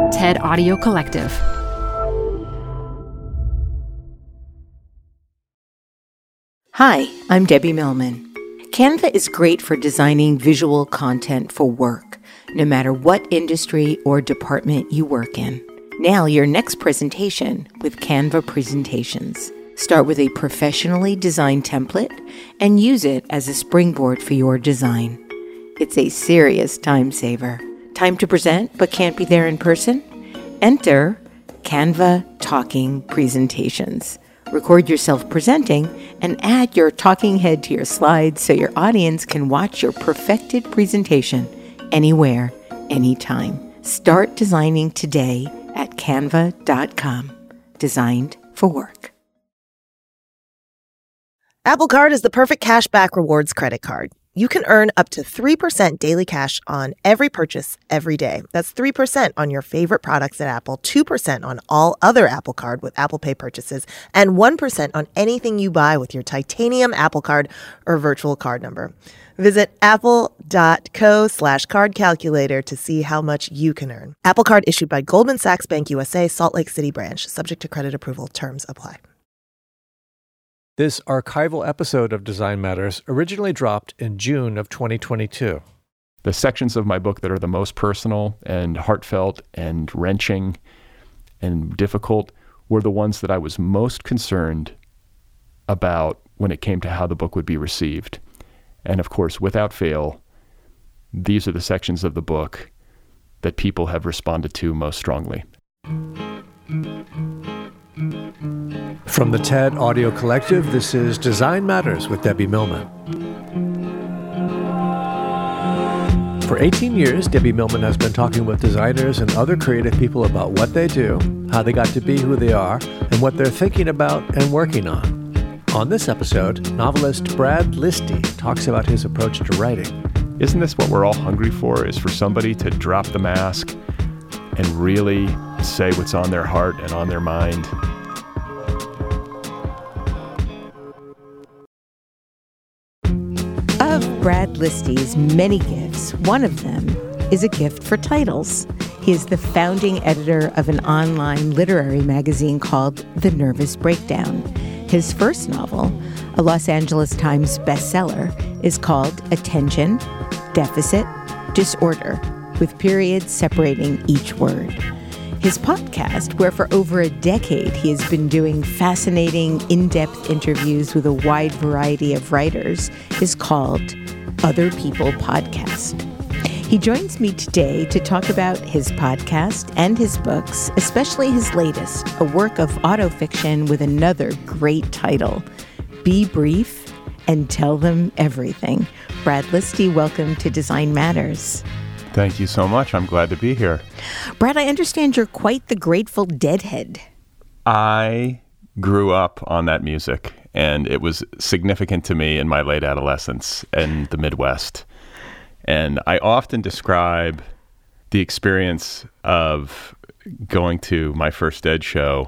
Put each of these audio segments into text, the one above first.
TED Audio Collective. Hi, I'm Debbie Millman. Canva is great for designing visual content for work, no matter what industry or department you work in. Nail your next presentation with Canva Presentations. Start with a professionally designed template and use it as a springboard for your design. It's a serious time saver. Time to present but can't be there in person? Enter Canva Talking Presentations. Record yourself presenting and add your talking head to your slides so your audience can watch your perfected presentation anywhere, anytime. Start designing today at canva.com. Designed for work. Apple Card is the perfect cashback rewards credit card. You can earn up to 3% daily cash on every purchase every day. That's 3% on your favorite products at Apple, 2% on all other Apple Card with Apple Pay purchases, and 1% on anything you buy with your titanium Apple Card or virtual card number. Visit apple.co/card calculator to see how much you can earn. Apple Card issued by Goldman Sachs Bank USA, Salt Lake City branch. Subject to credit approval. Terms apply. This archival episode of Design Matters originally dropped in June of 2022. The sections of my book that are the most personal and heartfelt and wrenching and difficult were the ones that I was most concerned about when it came to how the book would be received. And of course, without fail, these are the sections of the book that people have responded to most strongly. From the TED Audio Collective, this is Design Matters with Debbie Millman. For 18 years, Debbie Millman has been talking with designers and other creative people about what they do, how they got to be who they are, and what they're thinking about and working on. On this episode, novelist Brad Listi talks about his approach to writing. Isn't this what we're all hungry for, is for somebody to drop the mask and really say what's on their heart and on their mind? Of Brad Listi's many gifts, one of them is a gift for titles. He is the founding editor of an online literary magazine called The Nervous Breakdown. His first novel, a Los Angeles Times bestseller, is called Attention, Deficit, Disorder, with periods separating each word. His podcast, where for over a decade he has been doing fascinating, in-depth interviews with a wide variety of writers, is called Other People Podcast. He joins me today to talk about his podcast and his books, especially his latest, a work of autofiction with another great title, Be Brief and Tell Them Everything. Brad Listi, welcome to Design Matters. Thank you so much. I'm glad to be here. Brad, I understand you're quite the Grateful Dead head. I grew up on that music, and it was significant to me in my late adolescence in the Midwest. And I often describe the experience of going to my first Dead show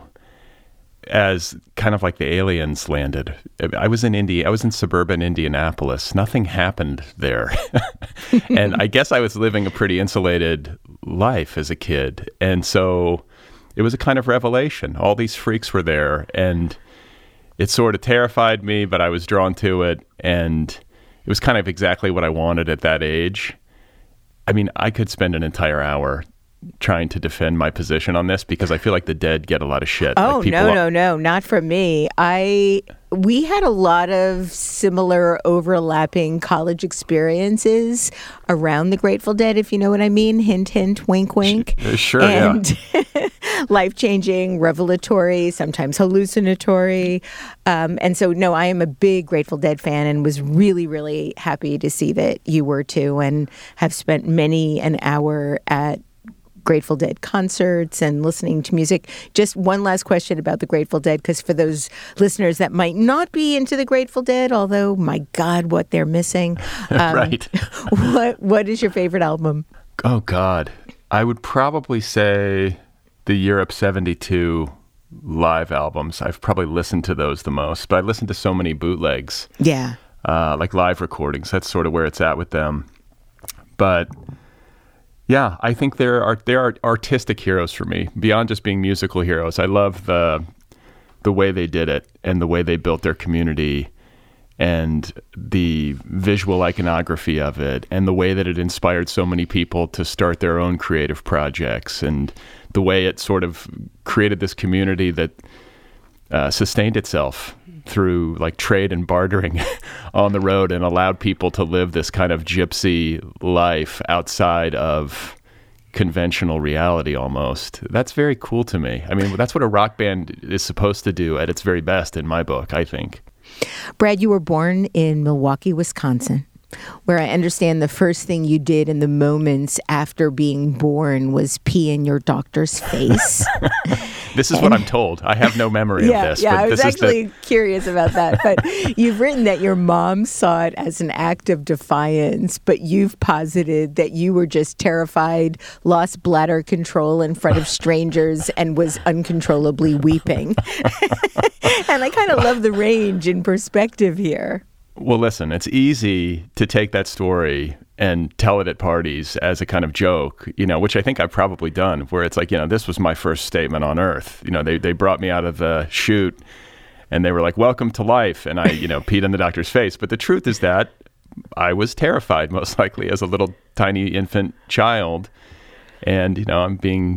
as kind of like the aliens landed. I was in suburban Indianapolis. Nothing happened there. And I guess I was living a pretty insulated life as a kid. And so it was a kind of revelation. All these freaks were there, and it sort of terrified me, but I was drawn to it. And it was kind of exactly what I wanted at that age. I mean, I could spend an entire hour trying to defend my position on this because I feel like the Dead get a lot of shit. Oh, like no, not from me. We had a lot of similar overlapping college experiences around the Grateful Dead, if you know what I mean. Hint, hint, wink, wink. Sure, and life-changing, revelatory, sometimes hallucinatory. And so, no, I am a big Grateful Dead fan and was really, really happy to see that you were too, and have spent many an hour at Grateful Dead concerts and listening to music. Just one last question about the Grateful Dead, because for those listeners that might not be into the Grateful Dead, although, my God, what they're missing. Right. What is your favorite album? Oh, God. I would probably say the Europe 72 live albums. I've probably listened to those the most, but I listened to so many bootlegs. 'Yeah. Like live recordings. That's sort of where it's at with them. But Yeah, I think there are artistic heroes for me, beyond just being musical heroes. I love the way they did it and the way they built their community and the visual iconography of it and the way that it inspired so many people to start their own creative projects and the way it sort of created this community that sustained itself through like trade and bartering on the road and allowed people to live this kind of gypsy life outside of conventional reality almost. That's very cool to me. I mean, that's what a rock band is supposed to do at its very best in my book, I think. Brad, you were born in Milwaukee, Wisconsin, where I understand the first thing you did in the moments after being born was pee in your doctor's face. This is what I'm told. I have no memory of this. Yeah, but I was this actually curious about that. But you've written that your mom saw it as an act of defiance, but you've posited that you were just terrified, lost bladder control in front of strangers, and was uncontrollably weeping. And I kind of love the range in perspective here. Well, listen, it's easy to take that story and tell it at parties as a kind of joke, which I think I've probably done, where it's like, this was my first statement on earth. They brought me out of the chute and they were like, welcome to life. And I, peed in the doctor's face. But the truth is that I was terrified, most likely, as a little tiny infant child. And, I'm being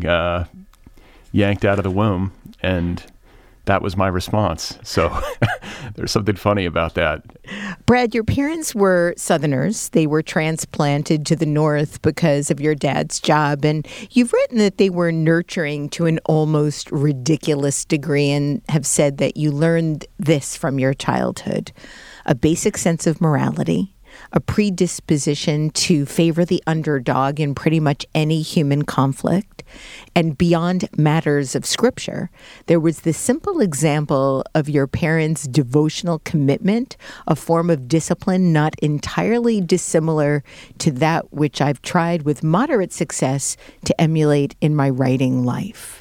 yanked out of the womb. And that was my response. So there's something funny about that. Brad, your parents were Southerners. They were transplanted to the North because of your dad's job. And you've written that they were nurturing to an almost ridiculous degree and have said that you learned this from your childhood: a basic sense of morality, a predisposition to favor the underdog in pretty much any human conflict, and beyond matters of scripture, there was this simple example of your parents' devotional commitment, a form of discipline not entirely dissimilar to that which I've tried with moderate success to emulate in my writing life.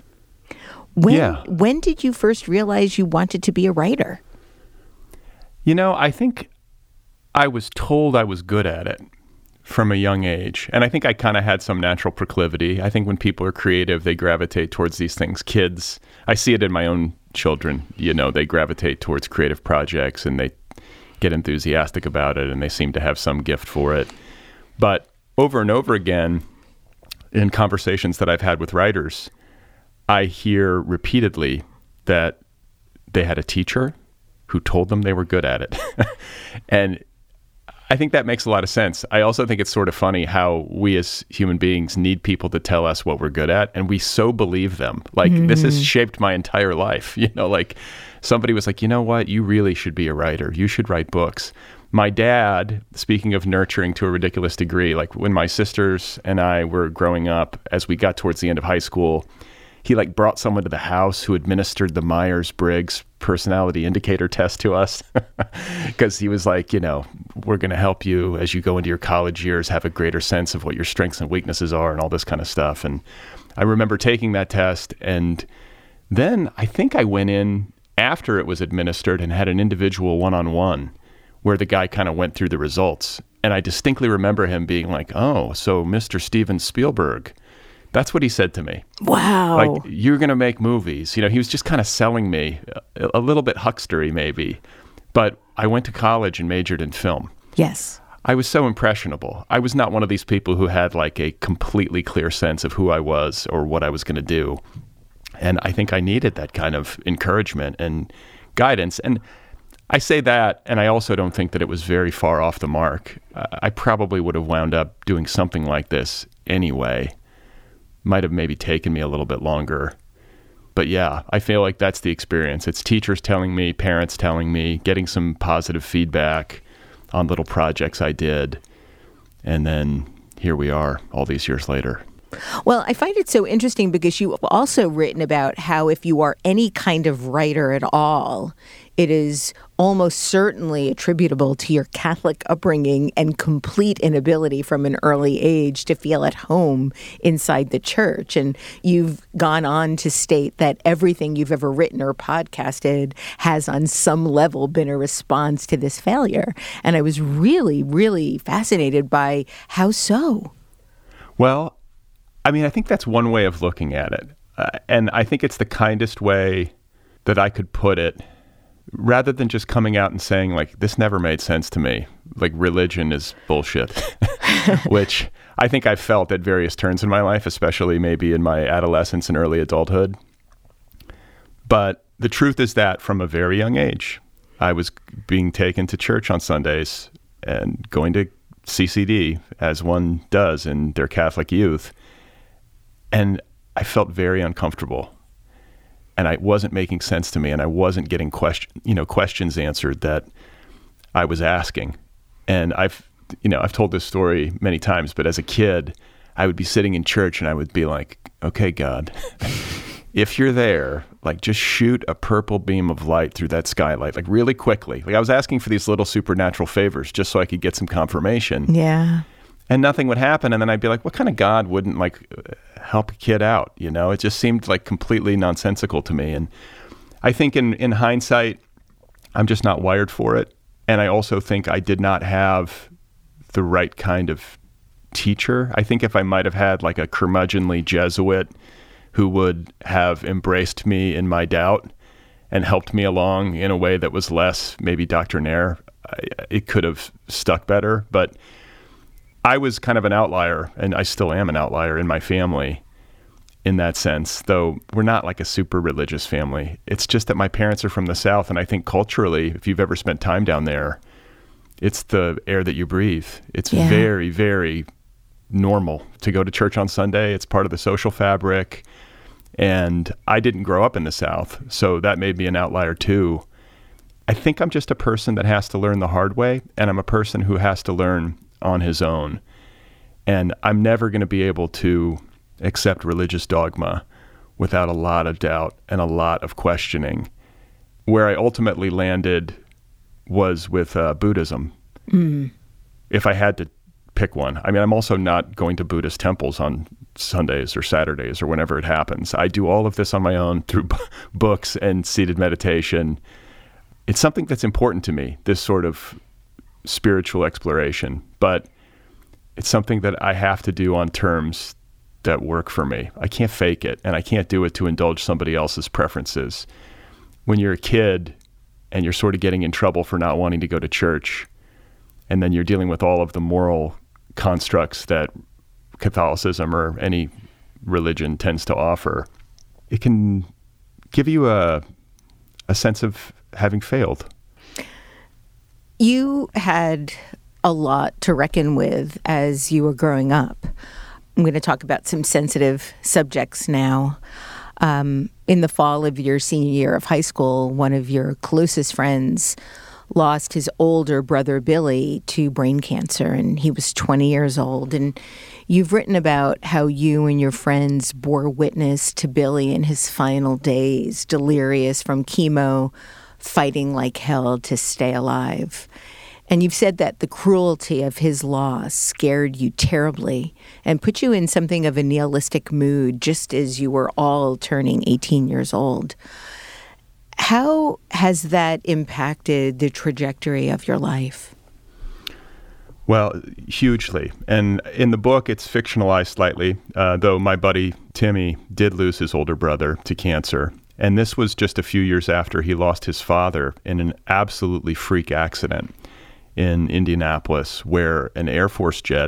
When did you first realize you wanted to be a writer? I think I was told I was good at it from a young age. And I think I kind of had some natural proclivity. I think when people are creative, they gravitate towards these things. Kids, I see it in my own children, they gravitate towards creative projects and they get enthusiastic about it and they seem to have some gift for it. But over and over again, in conversations that I've had with writers, I hear repeatedly that they had a teacher who told them they were good at it. And I think that makes a lot of sense. I also think it's sort of funny how we as human beings need people to tell us what we're good at, and we so believe them. Like, this has shaped my entire life. Like somebody was like, you know what? You really should be a writer. You should write books. My dad, speaking of nurturing to a ridiculous degree, like when my sisters and I were growing up, as we got towards the end of high school, he brought someone to the house who administered the Myers-Briggs personality indicator test to us because he was like, we're going to help you as you go into your college years, have a greater sense of what your strengths and weaknesses are and all this kind of stuff. And I remember taking that test. And then I think I went in after it was administered and had an individual one-on-one where the guy kind of went through the results. And I distinctly remember him being like, oh, so Mr. Steven Spielberg, that's what he said to me. Wow. Like, you're going to make movies. He was just kind of selling me a little bit huckstery maybe. But I went to college and majored in film. Yes. I was so impressionable. I was not one of these people who had a completely clear sense of who I was or what I was going to do. And I think I needed that kind of encouragement and guidance. And I say that, and I also don't think that it was very far off the mark. I probably would have wound up doing something like this anyway. Might have maybe taken me a little bit longer. But yeah, I feel like that's the experience. It's teachers telling me, parents telling me, getting some positive feedback on little projects I did. And then here we are all these years later. Well, I find it so interesting because you've also written about how if you are any kind of writer at all, it is almost certainly attributable to your Catholic upbringing and complete inability from an early age to feel at home inside the church. And you've gone on to state that everything you've ever written or podcasted has on some level been a response to this failure. And I was really, really fascinated by how so. Well, I mean, I think that's one way of looking at it. And I think it's the kindest way that I could put it, rather than just coming out and saying, like, this never made sense to me. Like, religion is bullshit, which I think I've felt at various turns in my life, especially maybe in my adolescence and early adulthood. But the truth is that from a very young age, I was being taken to church on Sundays and going to CCD, as one does in their Catholic youth. And I felt very uncomfortable. And it wasn't making sense to me, and I wasn't getting questions answered that I was asking. And I've told this story many times, but as a kid, I would be sitting in church and I would be like, okay, God, if you're there, like, just shoot a purple beam of light through that skylight, like, really quickly. Like, I was asking for these little supernatural favors just so I could get some confirmation. Yeah. And nothing would happen. And then I'd be like, what kind of God wouldn't, like, help a kid out? It just seemed like completely nonsensical to me. And I think in hindsight, I'm just not wired for it. And I also think I did not have the right kind of teacher. I think if I might have had, like, a curmudgeonly Jesuit who would have embraced me in my doubt and helped me along in a way that was less maybe doctrinaire, it could have stuck better. But I was kind of an outlier, and I still am an outlier in my family in that sense, though we're not like a super religious family. It's just that my parents are from the South, and I think culturally, if you've ever spent time down there, it's the air that you breathe. It's very, very normal to go to church on Sunday. It's part of the social fabric. And I didn't grow up in the South, so that made me an outlier too. I think I'm just a person that has to learn the hard way, and I'm a person who has to learn on his own. And I'm never going to be able to accept religious dogma without a lot of doubt and a lot of questioning. Where I ultimately landed was with Buddhism. If I had to pick one. I mean, I'm also not going to Buddhist temples on Sundays or Saturdays or whenever it happens. I do all of this on my own through books and seated meditation. It's something that's important to me, this sort of spiritual exploration, but it's something that I have to do on terms that work for me. I can't fake it, and I can't do it to indulge somebody else's preferences. When you're a kid and you're sort of getting in trouble for not wanting to go to church, and then you're dealing with all of the moral constructs that Catholicism or any religion tends to offer, it can give you a sense of having failed. You had a lot to reckon with as you were growing up. I'm going to talk about some sensitive subjects now. In the fall of your senior year of high school, one of your closest friends lost his older brother, Billy, to brain cancer, and he was 20 years old. And you've written about how you and your friends bore witness to Billy in his final days, delirious from chemo, fighting like hell to stay alive. And you've said that the cruelty of his loss scared you terribly and put you in something of a nihilistic mood just as you were all turning 18 years old. How has that impacted the trajectory of your life? Well, hugely. And in the book, it's fictionalized slightly, though my buddy Timmy did lose his older brother to cancer. And this was just a few years after he lost his father in an absolutely freak accident in Indianapolis, where an Air Force jet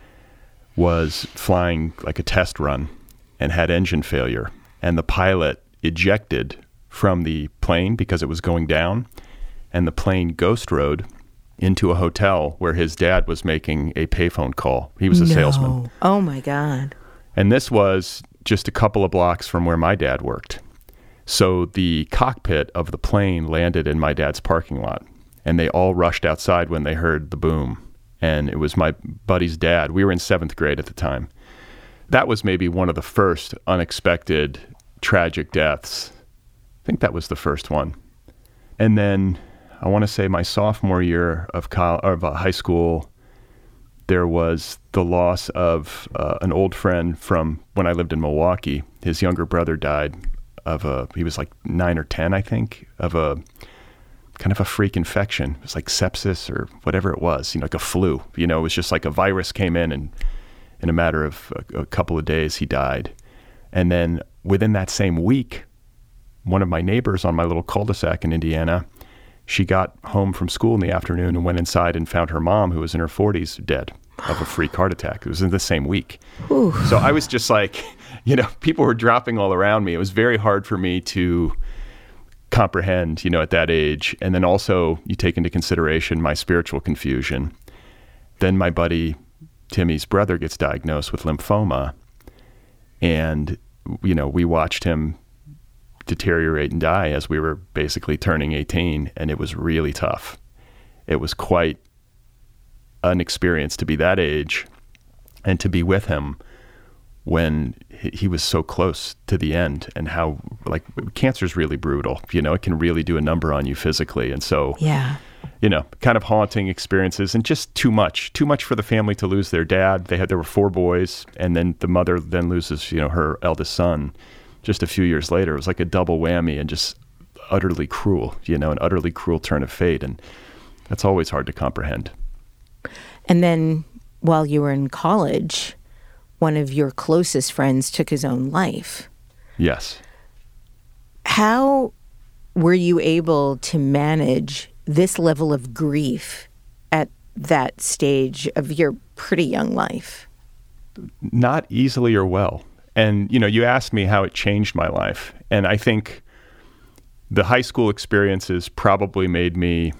was flying like a test run and had engine failure. And the pilot ejected from the plane because it was going down, and the plane ghost rode into a hotel where his dad was making a payphone call. He was a salesman. Oh my God. And this was just a couple of blocks from where my dad worked. So the cockpit of the plane landed in my dad's parking lot, and they all rushed outside when they heard the boom. And it was my buddy's dad. We were in 7th grade at the time. That was maybe one of the first unexpected tragic deaths. I think that was the first one. And then I want to say my sophomore year of high school, there was the loss of an old friend from when I lived in Milwaukee. His younger brother died he was like 9 or 10, I think, of a kind of a freak infection. It was like sepsis or whatever it was, like a flu. It was just like a virus came in and in a matter of a couple of days, he died. And then within that same week, one of my neighbors on my little cul-de-sac in Indiana, she got home from school in the afternoon and went inside and found her mom, who was in her 40s, dead of a freak heart attack. It was in the same week. Ooh. So I was just like, people were dropping all around me. It was very hard for me to comprehend, at that age. And then also you take into consideration my spiritual confusion. Then my buddy Timmy's brother gets diagnosed with lymphoma. And, we watched him deteriorate and die as we were basically turning 18. And it was really tough. It was quite an experience to be that age and to be with him when he was so close to the end, and how cancer is really brutal. It can really do a number on you physically. And so, kind of haunting experiences, and just too much for the family to lose their dad. There were 4 boys, and then the mother then loses, her eldest son just a few years later. It was like a double whammy, and just utterly cruel, an utterly cruel turn of fate. And that's always hard to comprehend. And then while you were in college, one of your closest friends took his own life. Yes. How were you able to manage this level of grief at that stage of your pretty young life? Not easily or well. And, you asked me how it changed my life. And I think the high school experiences probably made me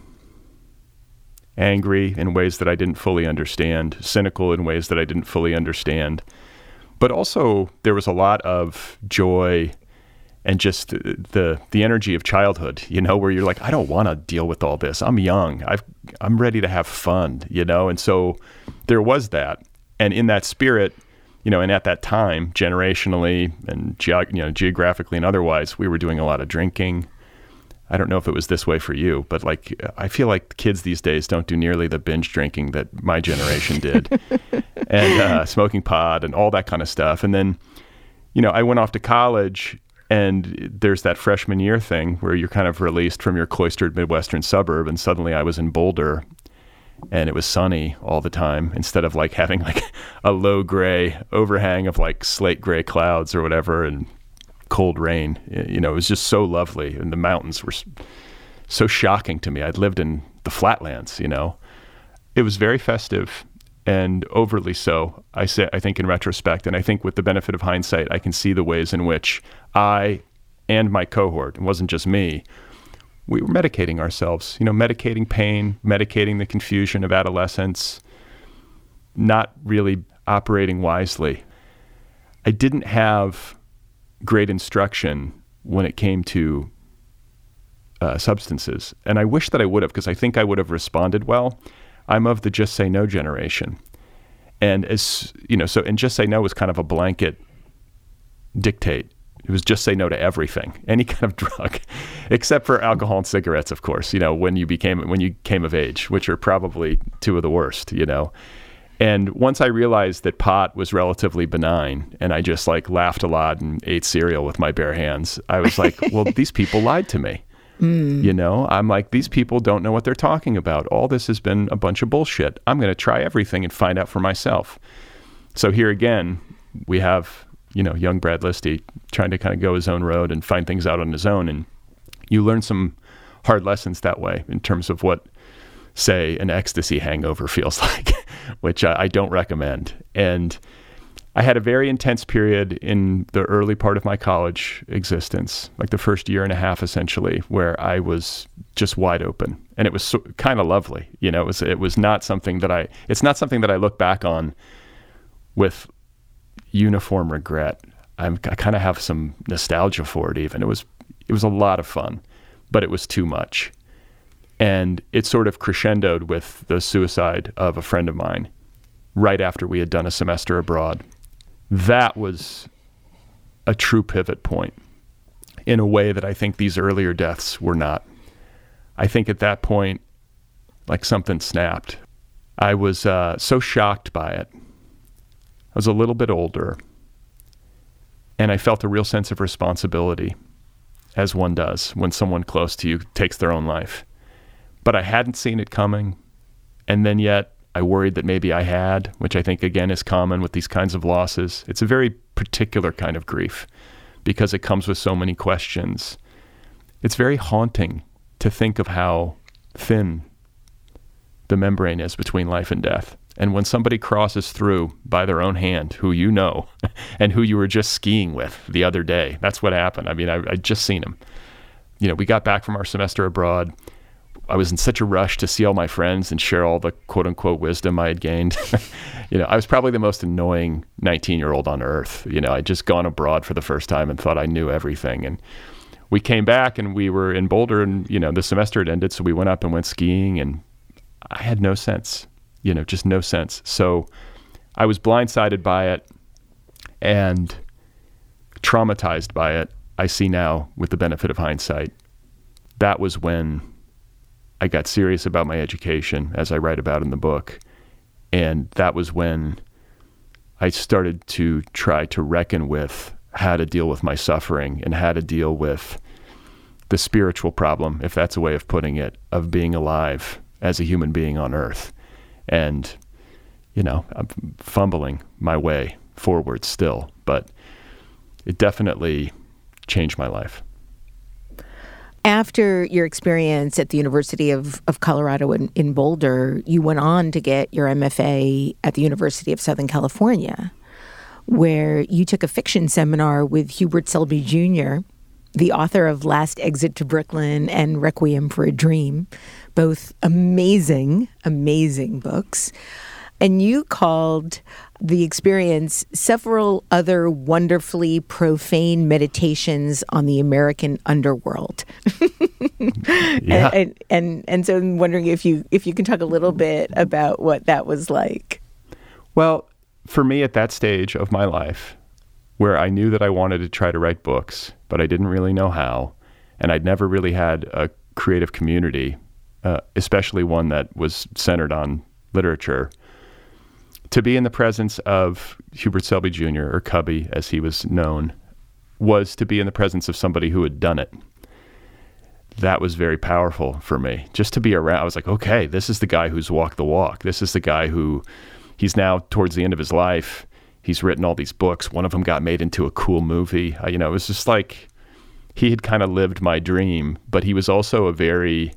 angry in ways that I didn't fully understand, cynical in ways that I didn't fully understand. But also there was a lot of joy and just the energy of childhood, where you're like, I don't want to deal with all this. I'm young. I'm ready to have fun, And so there was that. And in that spirit, and at that time, generationally and geographically and otherwise, we were doing a lot of drinking. I don't know if it was this way for you, but I feel like kids these days don't do nearly the binge drinking that my generation did, and smoking pot and all that kind of stuff. And then, I went off to college, and there's that freshman year thing where you're kind of released from your cloistered Midwestern suburb, and suddenly I was in Boulder, and it was sunny all the time instead of having a low gray overhang of slate gray clouds or whatever, and cold rain. It was just so lovely, and the mountains were so shocking to me. I'd lived in the flatlands. It was very festive, and overly so. I think in retrospect, and I think with the benefit of hindsight, I can see the ways in which I and my cohort, it wasn't just me, we were medicating ourselves. Medicating pain, medicating the confusion of adolescence, not really operating wisely. I didn't have great instruction when it came to substances. And I wish that I would have, because I think I would have responded well. I'm of the just say no generation. And and just say no was kind of a blanket dictate. It was just say no to everything, any kind of drug, except for alcohol and cigarettes, of course, when you came of age, which are probably 2 of the worst, And once I realized that pot was relatively benign, and I just laughed a lot and ate cereal with my bare hands, I was like, well, these people lied to me. I'm like, these people don't know what they're talking about. All this has been a bunch of bullshit. I'm going to try everything and find out for myself. So here again, we have, young Brad Listy trying to kind of go his own road and find things out on his own. And you learn some hard lessons that way in terms of what, say, an ecstasy hangover feels like, which I don't recommend. And I had a very intense period in the early part of my college existence, the first year and a half, essentially, where I was just wide open. And it was kind of lovely. It was not something that it's not something that I look back on with uniform regret. I kind of have some nostalgia for it even. It was a lot of fun, but it was too much. And it sort of crescendoed with the suicide of a friend of mine right after we had done a semester abroad. That was a true pivot point in a way that I think these earlier deaths were not. I think at that point, something snapped. I was so shocked by it. I was a little bit older, and I felt a real sense of responsibility, as one does when someone close to you takes their own life. But I hadn't seen it coming, and then yet I worried that maybe I had, which I think, again, is common with these kinds of losses. It's a very particular kind of grief because it comes with so many questions. It's very haunting to think of how thin the membrane is between life and death. And when somebody crosses through by their own hand, who you know, and who you were just skiing with the other day, that's what happened. I mean, I'd just seen him. We got back from our semester abroad. I was in such a rush to see all my friends and share all the quote unquote wisdom I had gained. I was probably the most annoying 19-year-old on earth. I'd just gone abroad for the first time and thought I knew everything. And we came back and we were in Boulder and, the semester had ended. So we went up and went skiing and I had no sense, just no sense. So I was blindsided by it and traumatized by it. I see now with the benefit of hindsight, that was when I got serious about my education, as I write about in the book. And that was when I started to try to reckon with how to deal with my suffering and how to deal with the spiritual problem, if that's a way of putting it, of being alive as a human being on earth. And, I'm fumbling my way forward still, but it definitely changed my life. After your experience at the University of Colorado in Boulder, you went on to get your MFA at the University of Southern California, where you took a fiction seminar with Hubert Selby Jr., the author of Last Exit to Brooklyn and Requiem for a Dream, both amazing, amazing books. And you called the experience several other wonderfully profane meditations on the American underworld. Yeah. And so I'm wondering if you can talk a little bit about what that was like. Well, for me at that stage of my life, where I knew that I wanted to try to write books, but I didn't really know how, and I'd never really had a creative community, especially one that was centered on literature, to be in the presence of Hubert Selby Jr., or Cubby as he was known, was to be in the presence of somebody who had done it. That was very powerful for me. Just to be around, I was like, okay, this is the guy who's walked the walk. This is the guy who, he's now towards the end of his life. He's written all these books. One of them got made into a cool movie. It was just like he had kind of lived my dream, but he was also a very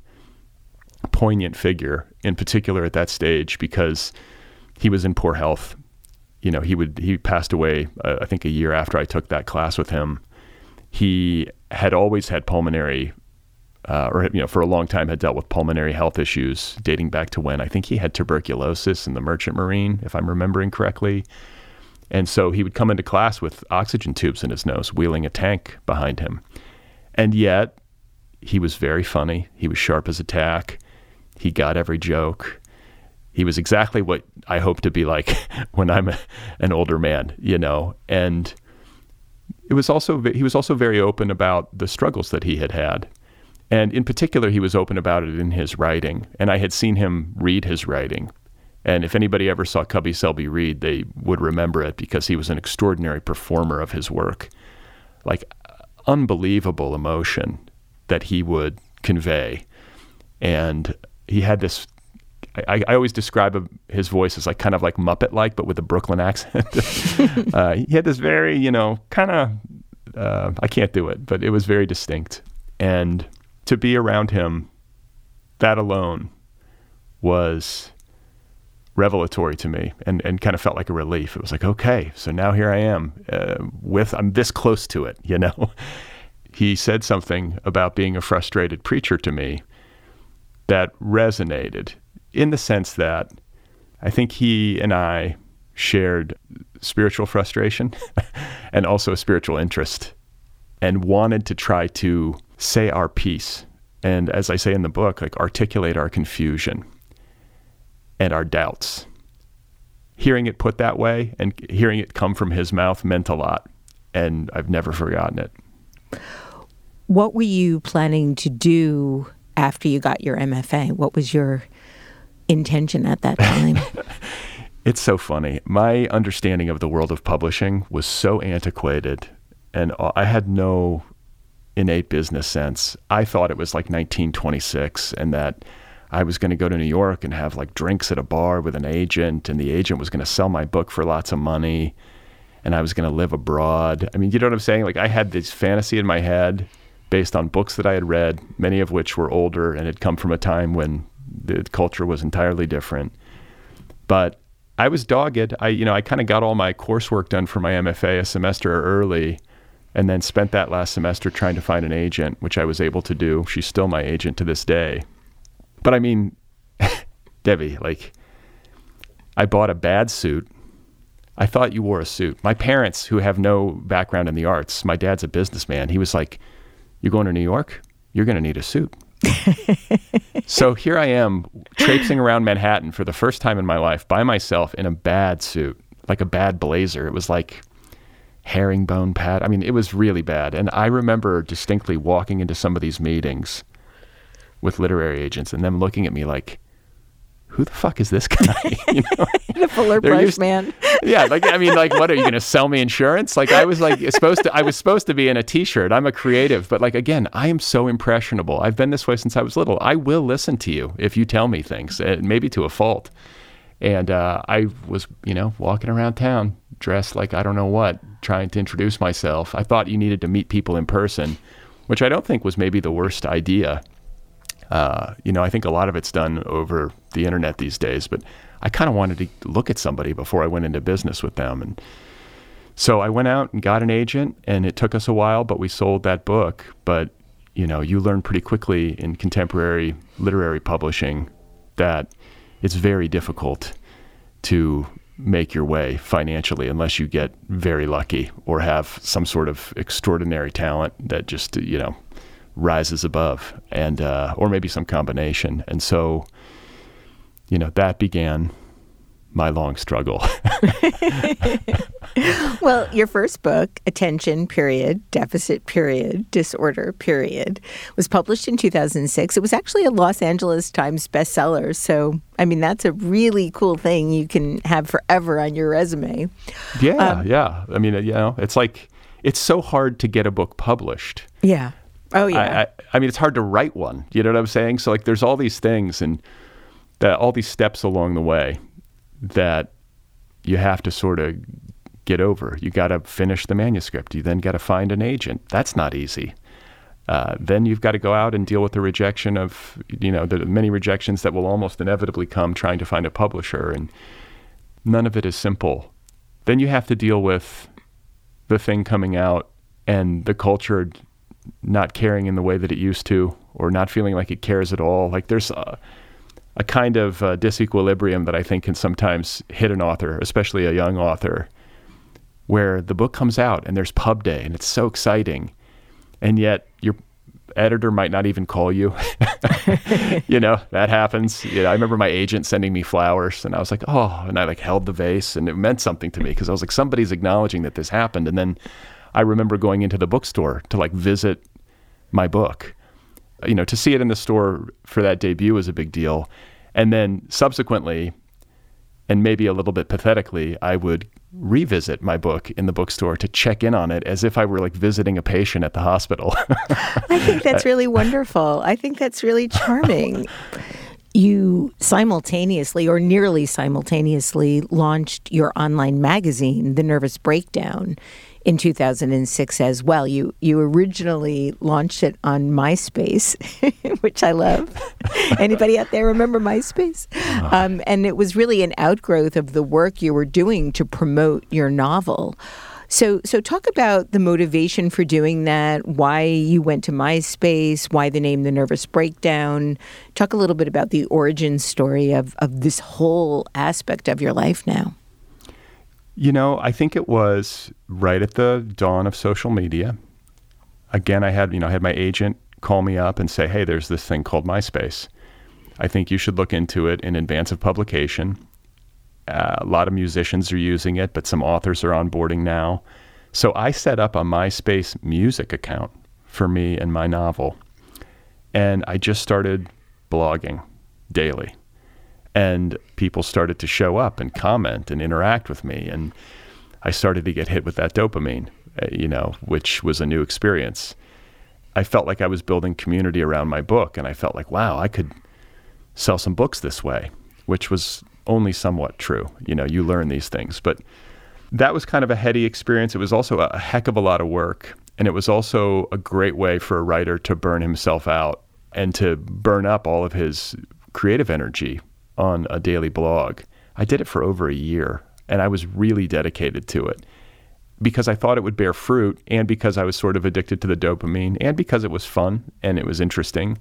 poignant figure, in particular at that stage, because he was in poor health. He passed away, I think, a year after I took that class with him. He had always had pulmonary, for a long time had dealt with pulmonary health issues dating back to when I think he had tuberculosis in the Merchant Marine, if I'm remembering correctly. And so he would come into class with oxygen tubes in his nose, wheeling a tank behind him. And yet, he was very funny. He was sharp as a tack. He got every joke. He was exactly what I hope to be like when I'm an older man, And he was also very open about the struggles that he had had. And in particular, he was open about it in his writing. And I had seen him read his writing. And if anybody ever saw Cubby Selby read, they would remember it because he was an extraordinary performer of his work. Like unbelievable emotion that he would convey. And he had this, I always describe his voice as kind of like Muppet-like, but with a Brooklyn accent. He had this very, kind of, I can't do it, but it was very distinct. And to be around him, that alone was revelatory to me and kind of felt like a relief. It was like, okay, so now here I am I'm this close to it, He said something about being a frustrated preacher to me that resonated in the sense that I think he and I shared spiritual frustration and also a spiritual interest and wanted to try to say our piece. And as I say in the book, articulate our confusion and our doubts. Hearing it put that way and hearing it come from his mouth meant a lot. And I've never forgotten it. What were you planning to do after you got your MFA? What was your intention at that time? It's so funny. My understanding of the world of publishing was so antiquated, and I had no innate business sense. I thought it was like 1926 and that I was going to go to New York and have like drinks at a bar with an agent, and the agent was going to sell my book for lots of money, and I was going to live abroad. I mean, you know what I'm saying? Like I had this fantasy in my head based on books that I had read, many of which were older and had come from a time when the culture was entirely different. But I was dogged. I kind of got all my coursework done for my MFA a semester early, and then spent that last semester trying to find an agent, which I was able to do. She's still my agent to this day. But I mean, Debbie, like, I bought a bad suit. I thought you wore a suit. My parents, who have no background in the arts, my dad's a businessman. He was like, "You going to New York? You're going to need a suit." So here I am traipsing around Manhattan for the first time in my life by myself in a bad suit, like a bad blazer. It was like herringbone pad. I mean, it was really bad. And I remember distinctly walking into some of these meetings with literary agents and them looking at me like, who the fuck is this guy? You know? The Fuller Brush man. Yeah, like, I mean, like, what, are you going to sell me insurance? Like, I was supposed to be in a t-shirt. I'm a creative, but like, again, I am so impressionable. I've been this way since I was little. I will listen to you if you tell me things, maybe to a fault. And I was, walking around town dressed like I don't know what, trying to introduce myself. I thought you needed to meet people in person, which I don't think was maybe the worst idea. I think a lot of it's done over the internet these days, but I kind of wanted to look at somebody before I went into business with them. And so I went out and got an agent, and it took us a while, but we sold that book. But, you learn pretty quickly in contemporary literary publishing that it's very difficult to make your way financially unless you get very lucky or have some sort of extraordinary talent that just, rises above, and or maybe some combination. And so, that began my long struggle. Well, your first book, Attention, Deficit, Disorder, was published in 2006. It was actually a Los Angeles Times bestseller. So, I mean, that's a really cool thing you can have forever on your resume. Yeah. I mean, it's like, it's so hard to get a book published. Yeah. Oh, yeah. I mean, it's hard to write one. You know what I'm saying? So, like, there's all these things and all these steps along the way that you have to sort of get over. You got to finish the manuscript. You then got to find an agent. That's not easy. Then you've got to go out and deal with the rejection of, the many rejections that will almost inevitably come trying to find a publisher. And none of it is simple. Then you have to deal with the thing coming out and the culture not caring in the way that it used to, or not feeling like it cares at all. Like there's a kind of disequilibrium that I think can sometimes hit an author, especially a young author, where the book comes out and there's pub day and it's so exciting, and yet your editor might not even call you. That happens. I remember my agent sending me flowers, and I was like, oh, and I like held the vase, and it meant something to me because I was like, somebody's acknowledging that this happened. And then I remember going into the bookstore to like visit my book. To see it in the store for that debut was a big deal. And then subsequently, and maybe a little bit pathetically, I would revisit my book in the bookstore to check in on it as if I were like visiting a patient at the hospital. I think that's really wonderful. I think that's really charming. You simultaneously, or nearly simultaneously, launched your online magazine, The Nervous Breakdown, in 2006 as well. You originally launched it on MySpace, which I love. Anybody out there remember MySpace? And it was really an outgrowth of the work you were doing to promote your novel. So talk about the motivation for doing that, why you went to MySpace, why the name The Nervous Breakdown. Talk a little bit about the origin story of this whole aspect of your life now. I think it was right at the dawn of social media. Again, I had my agent call me up and say, hey, there's this thing called MySpace. I think you should look into it in advance of publication. A lot of musicians are using it, but some authors are onboarding now. So I set up a MySpace music account for me and my novel. And I just started blogging daily. And people started to show up and comment and interact with me. And I started to get hit with that dopamine, which was a new experience. I felt like I was building community around my book. And I felt like, wow, I could sell some books this way, which was only somewhat true. You learn these things. But that was kind of a heady experience. It was also a heck of a lot of work. And it was also a great way for a writer to burn himself out and to burn up all of his creative energy on a daily blog. I did it for over a year, and I was really dedicated to it because I thought it would bear fruit, and because I was sort of addicted to the dopamine, and because it was fun and it was interesting.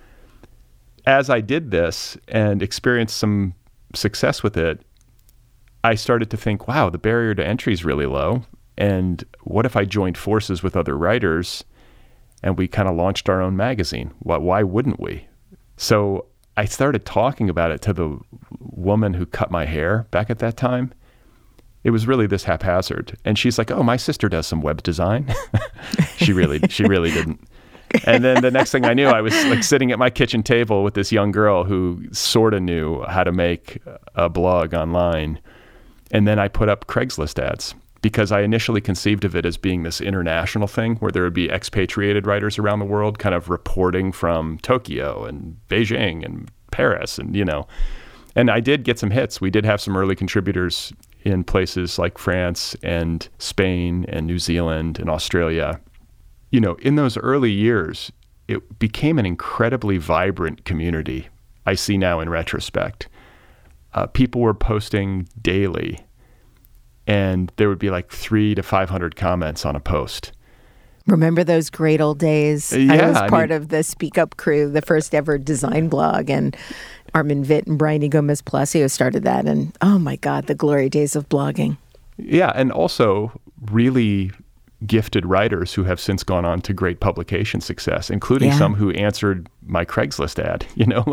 As I did this and experienced some success with it, I started to think, wow, the barrier to entry is really low. And what if I joined forces with other writers and we kind of launched our own magazine? Why wouldn't we? So I started talking about it to the woman who cut my hair back at that time. It was really this haphazard. And she's like, oh, my sister does some web design. She really didn't. And then the next thing I knew, I was like sitting at my kitchen table with this young girl who sort of knew how to make a blog online. And then I put up Craigslist ads because I initially conceived of it as being this international thing where there would be expatriated writers around the world kind of reporting from Tokyo and Beijing and Paris and, and I did get some hits. We did have some early contributors in places like France and Spain and New Zealand and Australia. In those early years, it became an incredibly vibrant community. I see now in retrospect. People were posting daily, and there would be like 300 to 500 comments on a post. Remember those great old days? Yeah, I was part of the Speak Up crew, the first ever design blog, and Armin Witt and Bryony Gomez Palacio started that. And oh my God, the glory days of blogging. Yeah, and also really gifted writers who have since gone on to great publication success, including some who answered my Craigslist ad.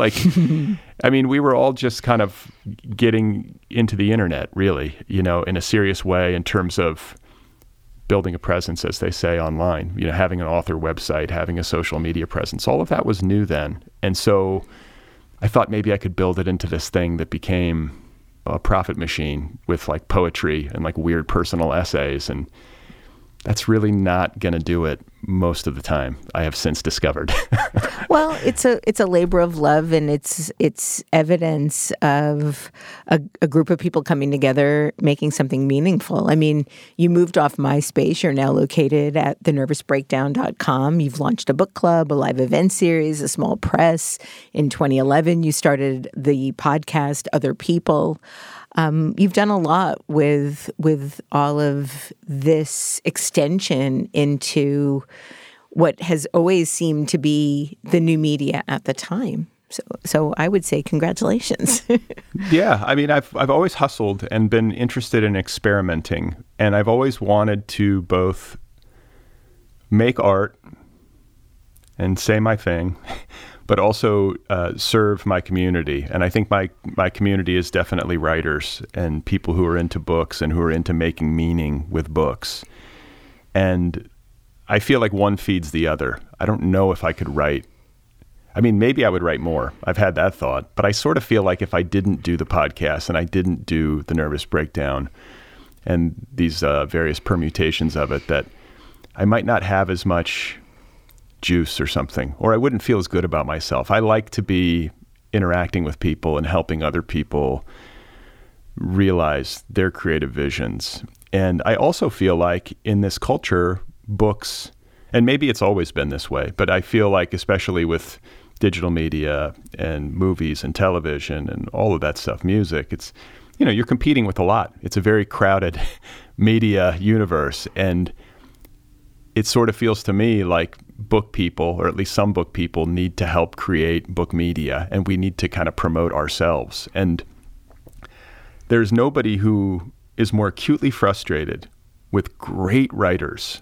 We were all just kind of getting into the internet, really, in a serious way in terms of building a presence, as they say, online, having an author website, having a social media presence. All of that was new then. And so I thought maybe I could build it into this thing that became a profit machine with like poetry and like weird personal essays. And that's really not going to do it most of the time, I have since discovered. Well, it's a labor of love, and it's evidence of a group of people coming together, making something meaningful. I mean, you moved off MySpace. You're now located at thenervousbreakdown.com. You've launched a book club, a live event series, a small press. In 2011, you started the podcast Other People. You've done a lot with all of this extension into what has always seemed to be the new media at the time. So I would say congratulations. Yeah, I've always hustled and been interested in experimenting, and I've always wanted to both make art and say my thing, but also serve my community. And I think my community is definitely writers and people who are into books and who are into making meaning with books. And I feel like one feeds the other. I don't know if I could write. Maybe I would write more. I've had that thought. But I sort of feel like if I didn't do the podcast and I didn't do The Nervous Breakdown and these various permutations of it, that I might not have as much juice or something, or I wouldn't feel as good about myself. I like to be interacting with people and helping other people realize their creative visions. And I also feel like in this culture, books, and maybe it's always been this way, but I feel like especially with digital media and movies and television and all of that stuff, music, it's, you're competing with a lot. It's a very crowded media universe. And it sort of feels to me like book people, or at least some book people, need to help create book media, and we need to kind of promote ourselves. And there's nobody who is more acutely frustrated with great writers,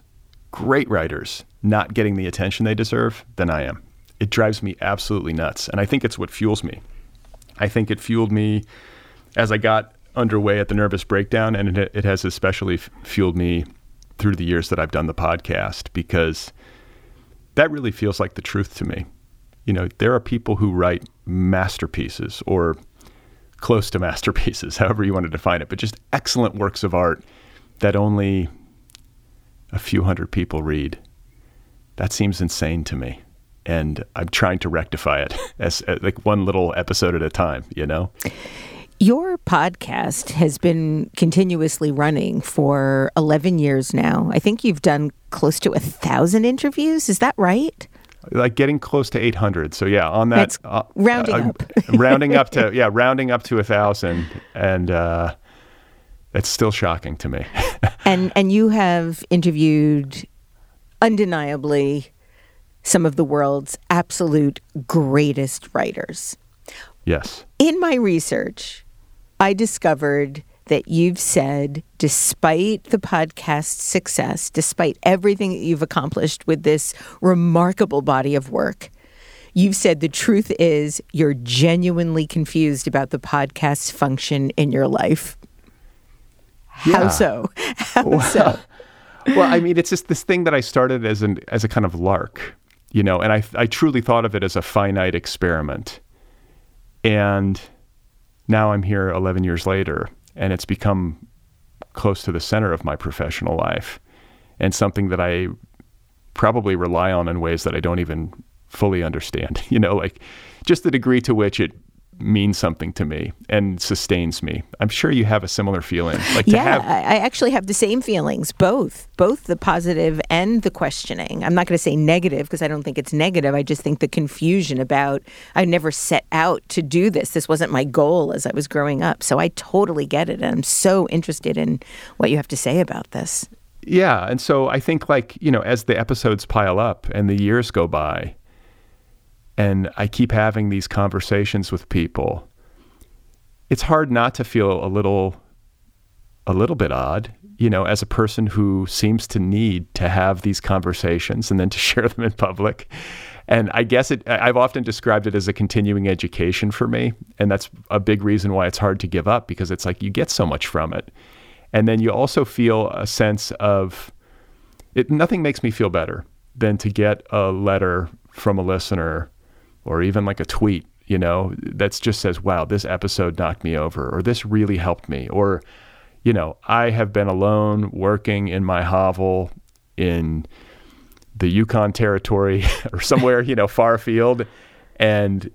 not getting the attention they deserve than I am. It drives me absolutely nuts. And I think it's what fuels me. I think it fueled me as I got underway at The Nervous Breakdown, and it has especially fueled me through the years that I've done the podcast, because that really feels like the truth to me. There are people who write masterpieces, or close to masterpieces, however you want to define it, but just excellent works of art that only a few hundred people read. That seems insane to me. and I'm trying to rectify it as like one little episode at a time, you know? Your podcast has been continuously running for 11 years now. I think you've done close to 1,000 interviews. Is that right? Like getting close to 800. So yeah, on that, rounding up, rounding up to 1,000, and it's still shocking to me. and you have interviewed undeniably some of the world's absolute greatest writers. Yes. In my research, I discovered that you've said, despite the podcast's success, despite everything that you've accomplished with this remarkable body of work, you've said the truth is you're genuinely confused about the podcast's function in your life. Yeah. How so? How so? Well, I mean, it's just this thing that I started as a kind of lark, you know, and I truly thought of it as a finite experiment. And now I'm here 11 years later, and it's become close to the center of my professional life, and something that I probably rely on in ways that I don't even fully understand, you know, like just the degree to which it means something to me and sustains me. I'm sure you have a similar feeling. Like I actually have the same feelings, both the positive and the questioning. I'm not going to say negative because I don't think it's negative. I just think the confusion about, I never set out to do this. This wasn't my goal as I was growing up. So I totally get it. And I'm so interested in what you have to say about this. Yeah. And so I think, like, you know, as the episodes pile up and the years go by, and I keep having these conversations with people, it's hard not to feel a little bit odd, you know, as a person who seems to need to have these conversations and then to share them in public. And I guess I've often described it as a continuing education for me. And that's a big reason why it's hard to give up, because it's like you get so much from it. And then you also feel a sense of it. Nothing makes me feel better than to get a letter from a listener, or even like a tweet, you know, that just says, wow, this episode knocked me over, or this really helped me. Or, you know, I have been alone working in my hovel in the Yukon Territory or somewhere, you know, far afield. And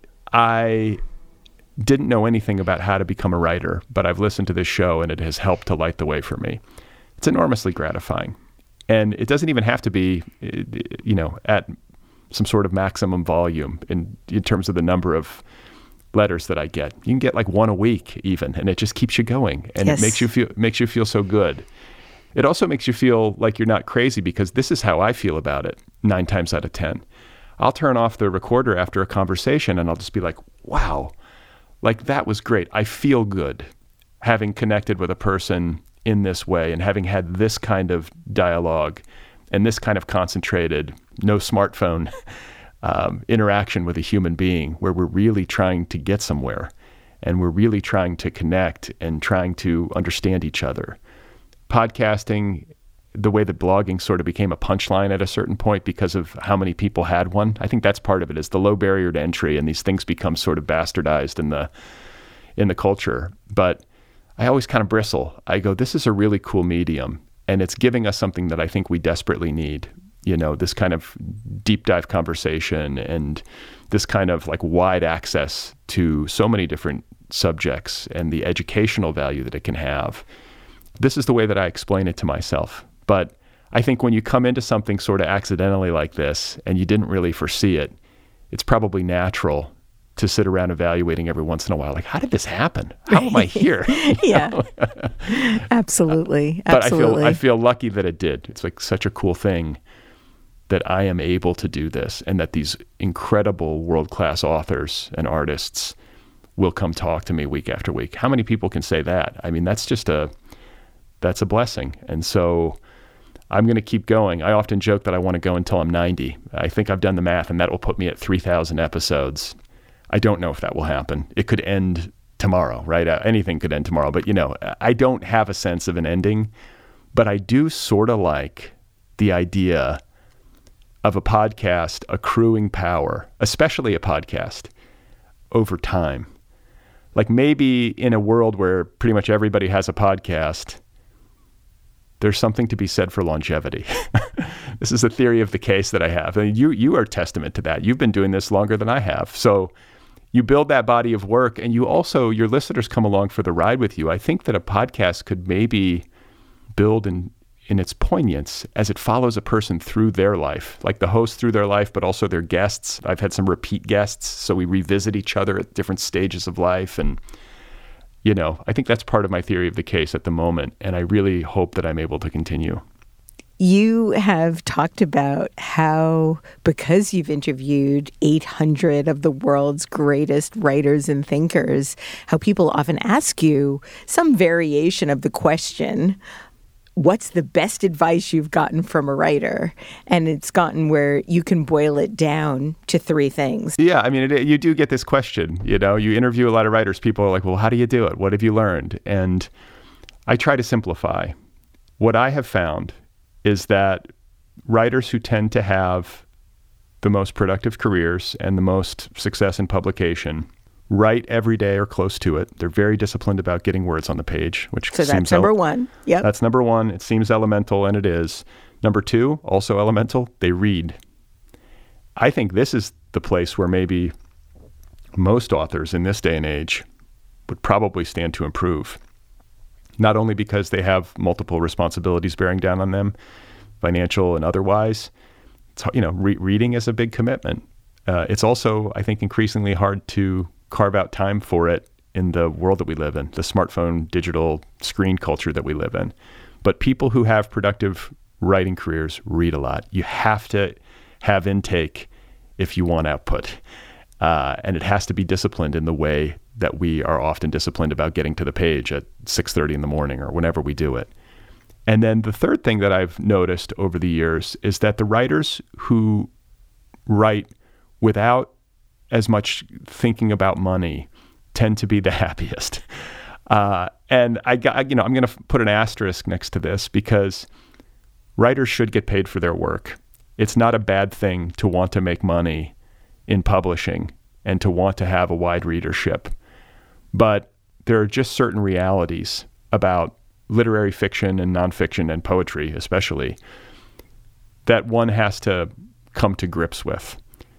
I didn't know anything about how to become a writer, but I've listened to this show and it has helped to light the way for me. It's enormously gratifying. And it doesn't even have to be, you know, at some sort of maximum volume in terms of the number of letters that I get. You can get like one a week even, and it just keeps you going, and yes. It makes you feel so good. It also makes you feel like you're not crazy, because this is how I feel about it 9 times out of 10. I'll turn off the recorder after a conversation and I'll just be like, wow, like that was great. I feel good having connected with a person in this way and having had this kind of dialogue and this kind of concentrated, no smartphone interaction with a human being, where we're really trying to get somewhere and we're really trying to connect and trying to understand each other. Podcasting, the way that blogging sort of became a punchline at a certain point because of how many people had one, I think that's part of it, is the low barrier to entry, and these things become sort of bastardized in the culture. But I always kind of bristle. I go, this is a really cool medium, and it's giving us something that I think we desperately need. You know, this kind of deep dive conversation and this kind of like wide access to so many different subjects and the educational value that it can have. This is the way that I explain it to myself. But I think when you come into something sort of accidentally like this and you didn't really foresee it, it's probably natural to sit around evaluating every once in a while, like, how did this happen? How am I here? Yeah, absolutely. But Absolutely. I feel lucky that it did. It's like such a cool thing that I am able to do this, and that these incredible world-class authors and artists will come talk to me week after week. How many people can say that? I mean, that's a blessing. And so I'm going to keep going. I often joke that I want to go until I'm 90. I think I've done the math, and that will put me at 3,000 episodes. I don't know if that will happen. It could end tomorrow, right? Anything could end tomorrow. But, you know, I don't have a sense of an ending, but I do sort of like the idea of a podcast accruing power, especially a podcast, over time. Like maybe in a world where pretty much everybody has a podcast, there's something to be said for longevity. This is a theory of the case that I have. And you are testament to that. You've been doing this longer than I have. So you build that body of work, and you also, your listeners come along for the ride with you. I think that a podcast could maybe build in its poignance as it follows a person through their life, like the host through their life, but also their guests. I've had some repeat guests, so we revisit each other at different stages of life. And, you know, I think that's part of my theory of the case at the moment. And I really hope that I'm able to continue. You have talked about how, because you've interviewed 800 of the world's greatest writers and thinkers, how people often ask you some variation of the question, what's the best advice you've gotten from a writer? And it's gotten where you can boil it down to 3 things. Yeah, I mean, you do get this question. You know, you interview a lot of writers. People are like, well, how do you do it? What have you learned? And I try to simplify. What I have found is that writers who tend to have the most productive careers and the most success in publication write every day or close to it. They're very disciplined about getting words on the page, which so seems that's number one. Yep. That's number one. It seems elemental, and it is. Number 2, also elemental, they read. I think this is the place where maybe most authors in this day and age would probably stand to improve. Not only because they have multiple responsibilities bearing down on them, financial and otherwise. It's, you know, reading is a big commitment. It's also, I think, increasingly hard to carve out time for it in the world that we live in, the smartphone, digital screen culture that we live in. But people who have productive writing careers read a lot. You have to have intake if you want output. And it has to be disciplined in the way that we are often disciplined about getting to the page at 6:30 in the morning or whenever we do it. And then the third thing that I've noticed over the years is that the writers who write without as much thinking about money tend to be the happiest. And I'm going to put an asterisk next to this because writers should get paid for their work. It's not a bad thing to want to make money in publishing and to want to have a wide readership. But there are just certain realities about literary fiction and nonfiction and poetry especially that one has to come to grips with.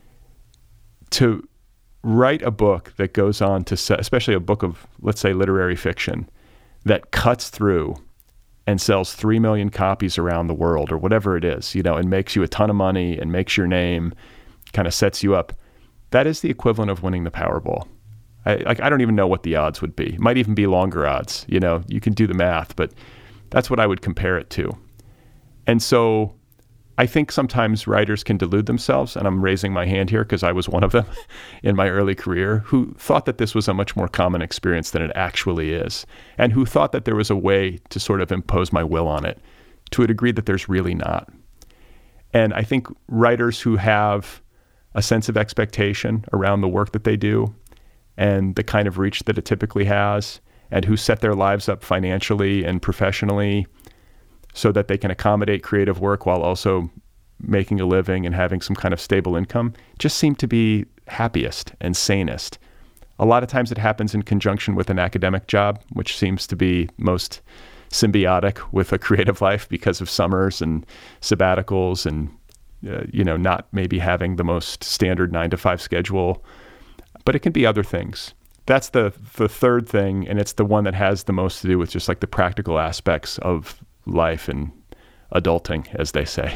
To write a book that goes on to sell, especially a book of, let's say, literary fiction, that cuts through and sells 3 million copies around the world or whatever it is, you know, and makes you a ton of money and makes your name, kind of sets you up, that is the equivalent of winning the Powerball. I don't even know what the odds would be. It might even be longer odds. You know, you can do the math, but that's what I would compare it to. And so I think sometimes writers can delude themselves, and I'm raising my hand here because I was one of them in my early career, who thought that this was a much more common experience than it actually is, and who thought that there was a way to sort of impose my will on it to a degree that there's really not. And I think writers who have a sense of expectation around the work that they do and the kind of reach that it typically has, and who set their lives up financially and professionally so that they can accommodate creative work while also making a living and having some kind of stable income, just seem to be happiest and sanest. A lot of times it happens in conjunction with an academic job, which seems to be most symbiotic with a creative life because of summers and sabbaticals and not maybe having the most standard 9-to-5 schedule. But it can be other things. That's the third thing, and it's the one that has the most to do with just like the practical aspects of life and adulting, as they say.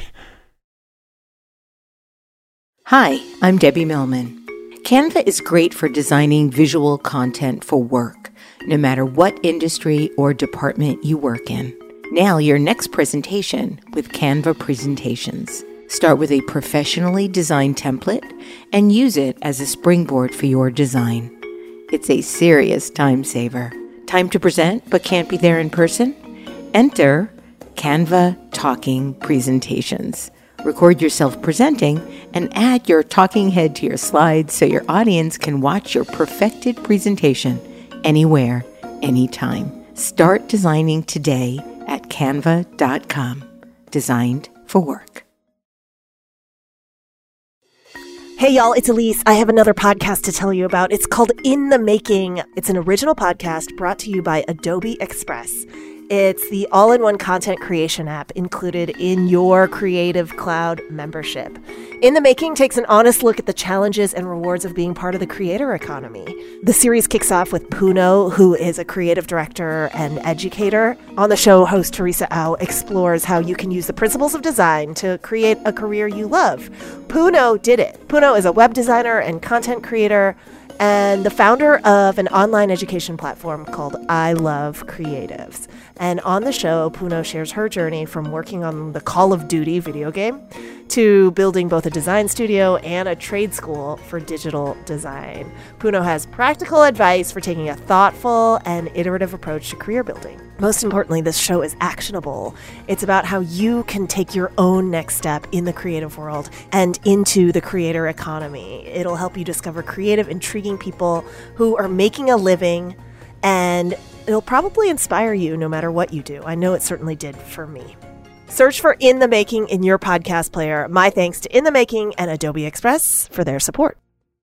Hi, I'm Debbie Millman. Canva is great for designing visual content for work, no matter what industry or department you work in. Nail your next presentation with Canva Presentations. Start with a professionally designed template and use it as a springboard for your design. It's a serious time saver. Time to present but can't be there in person? Enter Canva Talking Presentations. Record yourself presenting and add your talking head to your slides so your audience can watch your perfected presentation anywhere, anytime. Start designing today at canva.com. Designed for work. Hey, y'all, it's Elise. I have another podcast to tell you about. It's called In the Making. It's an original podcast brought to you by Adobe Express. It's the all-in-one content creation app included in your Creative Cloud membership. In the Making takes an honest look at the challenges and rewards of being part of the creator economy. The series kicks off with Puno, who is a creative director and educator. On the show, host Teresa Au explores how you can use the principles of design to create a career you love. Puno did it. Puno is a web designer and content creator and the founder of an online education platform called I Love Creatives. And on the show, Puno shares her journey from working on the Call of Duty video game to building both a design studio and a trade school for digital design. Puno has practical advice for taking a thoughtful and iterative approach to career building. Most importantly, this show is actionable. It's about how you can take your own next step in the creative world and into the creator economy. It'll help you discover creative, intriguing people who are making a living, and it'll probably inspire you no matter what you do. I know it certainly did for me. Search for In the Making in your podcast player. My thanks to In the Making and Adobe Express for their support.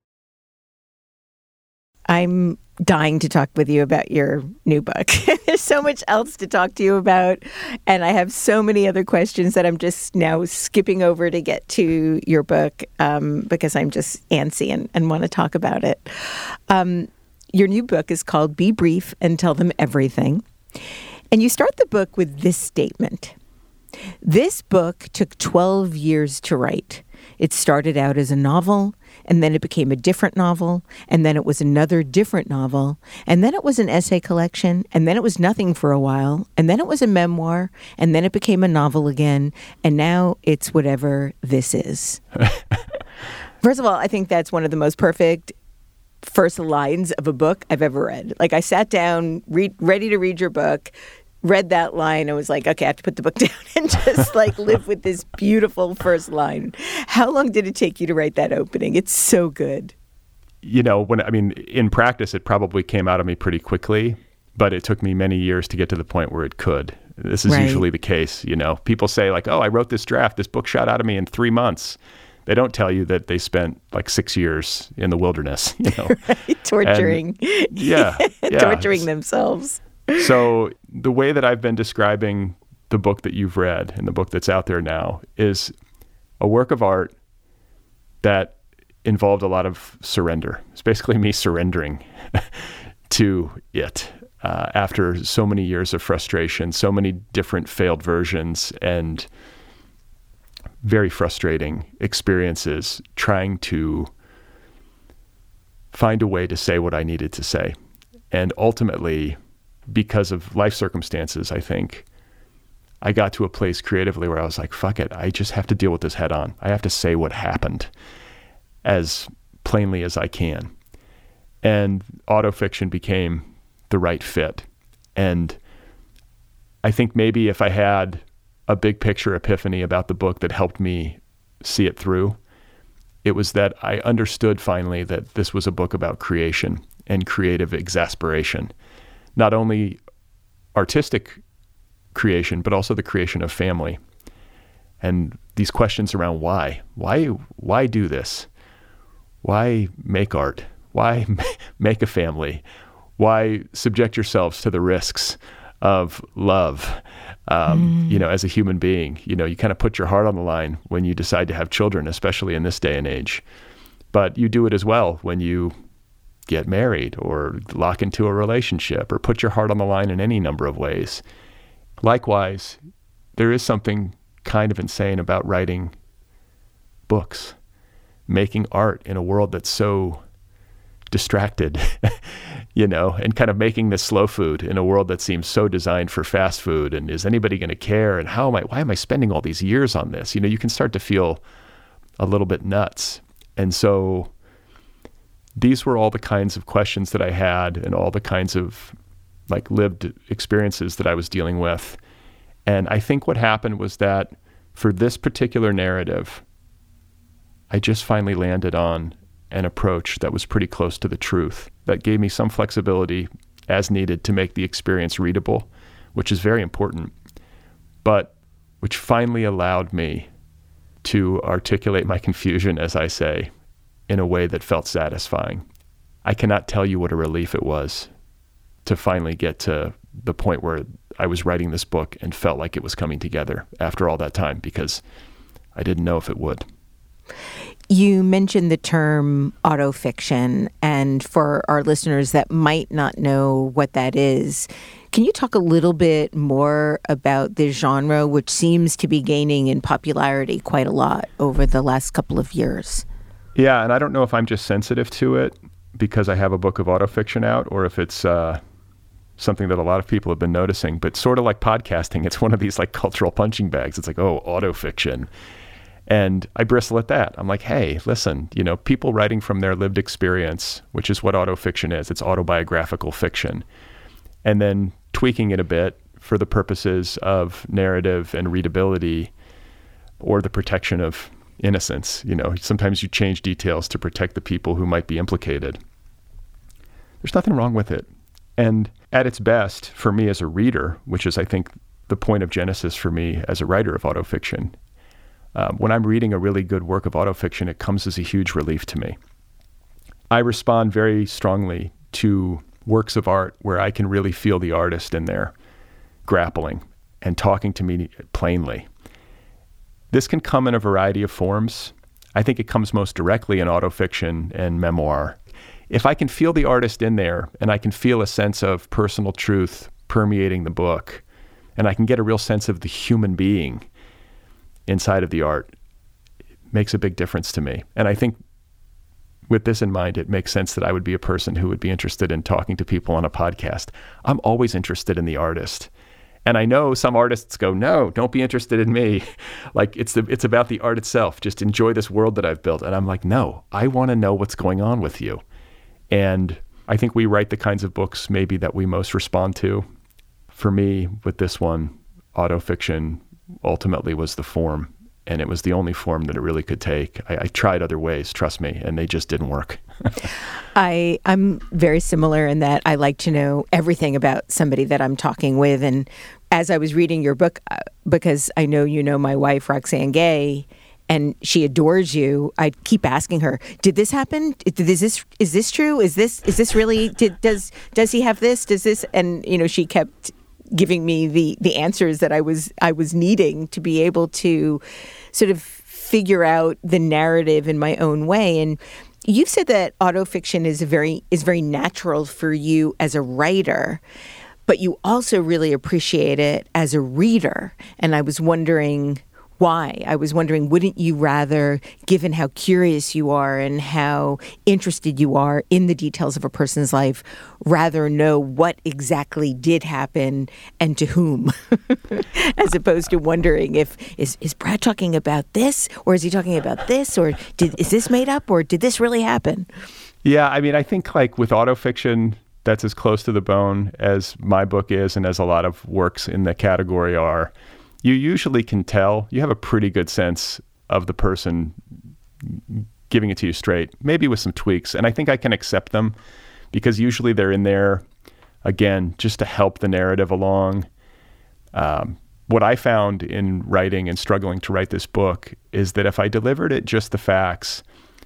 I'm dying to talk with you about your new book. There's so much else to talk to you about, and I have so many other questions that I'm just now skipping over to get to your book because I'm just antsy and want to talk about it. Your new book is called Be Brief and Tell Them Everything. And you start the book with this statement. This book took 12 years to write. It started out as a novel, and then it became a different novel, and then it was another different novel, and then it was an essay collection, and then it was nothing for a while, and then it was a memoir, and then it became a novel again, and now it's whatever this is. First of all, I think that's one of the most perfect first lines of a book I've ever read. Like, I sat down, ready to read your book, read that line and was like, okay, I have to put the book down and just like live with this beautiful first line. How long did it take you to write that opening? It's so good. You know, in practice, it probably came out of me pretty quickly, but it took me many years to get to the point where it could. This is usually the case. You know, people say like, oh, I wrote this draft. This book shot out of me in 3 months. They don't tell you that they spent like 6 years in the wilderness, you know, torturing. And, torturing themselves. So the way that I've been describing the book that you've read and the book that's out there now is a work of art that involved a lot of surrender. It's basically me surrendering to it after so many years of frustration, so many different failed versions and very frustrating experiences trying to find a way to say what I needed to say. And ultimately, because of life circumstances, I think I got to a place creatively where I was like, fuck it, I just have to deal with this head on. I have to say what happened as plainly as I can. And autofiction became the right fit. And I think maybe if I had a big picture epiphany about the book that helped me see it through, it was that I understood finally that this was a book about creation and creative exasperation. Not only artistic creation, but also the creation of family. And these questions around why do this? Why make art? Why make a family? Why subject yourselves to the risks of love? You know, as a human being, you know, you kind of put your heart on the line when you decide to have children, especially in this day and age. But you do it as well when you get married or lock into a relationship or put your heart on the line in any number of ways. Likewise, there is something kind of insane about writing books, making art in a world that's so distracted, you know, and kind of making this slow food in a world that seems so designed for fast food. And is anybody going to care? And why am I spending all these years on this? You know, you can start to feel a little bit nuts. And so these were all the kinds of questions that I had and all the kinds of like lived experiences that I was dealing with. And I think what happened was that for this particular narrative, I just finally landed on an approach that was pretty close to the truth, that gave me some flexibility as needed to make the experience readable, which is very important, but which finally allowed me to articulate my confusion, as I say, in a way that felt satisfying. I cannot tell you what a relief it was to finally get to the point where I was writing this book and felt like it was coming together after all that time, because I didn't know if it would. You mentioned the term autofiction, and for our listeners that might not know what that is, can you talk a little bit more about this genre, which seems to be gaining in popularity quite a lot over the last couple of years? Yeah, and I don't know if I'm just sensitive to it because I have a book of autofiction out, or if it's something that a lot of people have been noticing. But sort of like podcasting, it's one of these like cultural punching bags. It's like, oh, autofiction. And I bristle at that. I'm like, hey, listen, people writing from their lived experience, which is what autofiction is. It's autobiographical fiction. And then tweaking it a bit for the purposes of narrative and readability, or the protection of innocence. Sometimes you change details to protect the people who might be implicated. There's nothing wrong with it. And at its best, for me as a reader, which is, I think, the point of genesis for me as a writer of autofiction, when I'm reading a really good work of autofiction, it comes as a huge relief to me. I respond very strongly to works of art where I can really feel the artist in there grappling and talking to me plainly. This can come in a variety of forms. I think it comes most directly in autofiction and memoir. If I can feel the artist in there, and I can feel a sense of personal truth permeating the book, and I can get a real sense of the human being inside of the art, it makes a big difference to me. And I think with this in mind, it makes sense that I would be a person who would be interested in talking to people on a podcast. I'm always interested in the artist. And I know some artists go, no, don't be interested in me. Like it's about the art itself. Just enjoy this world that I've built. And I'm like, no, I want to know what's going on with you. And I think we write the kinds of books maybe that we most respond to. For me, with this one, autofiction ultimately was the form, and it was the only form that it really could take. I tried other ways, trust me, and they just didn't work. I'm very similar in that I like to know everything about somebody that I'm talking with. And as I was reading your book, because I know you know my wife, Roxane Gay, and she adores you, I keep asking her, did this happen? Is this true? Is this really, does he have this? Does this? And, she kept giving me the answers that I was needing to be able to sort of figure out the narrative in my own way. And you've said that autofiction is very natural for you as a writer, but you also really appreciate it as a reader. And I was wondering why. I was wondering, wouldn't you rather, given how curious you are and how interested you are in the details of a person's life, rather know what exactly did happen and to whom, as opposed to wondering if, is Brad talking about this, or is he talking about this, or is this made up, or did this really happen? Yeah, I think like with autofiction, that's as close to the bone as my book is, and as a lot of works in the category are. You usually can tell, you have a pretty good sense of the person giving it to you straight, maybe with some tweaks. And I think I can accept them because usually they're in there, again, just to help the narrative along. What I found in writing and struggling to write this book is that if I delivered it just the facts,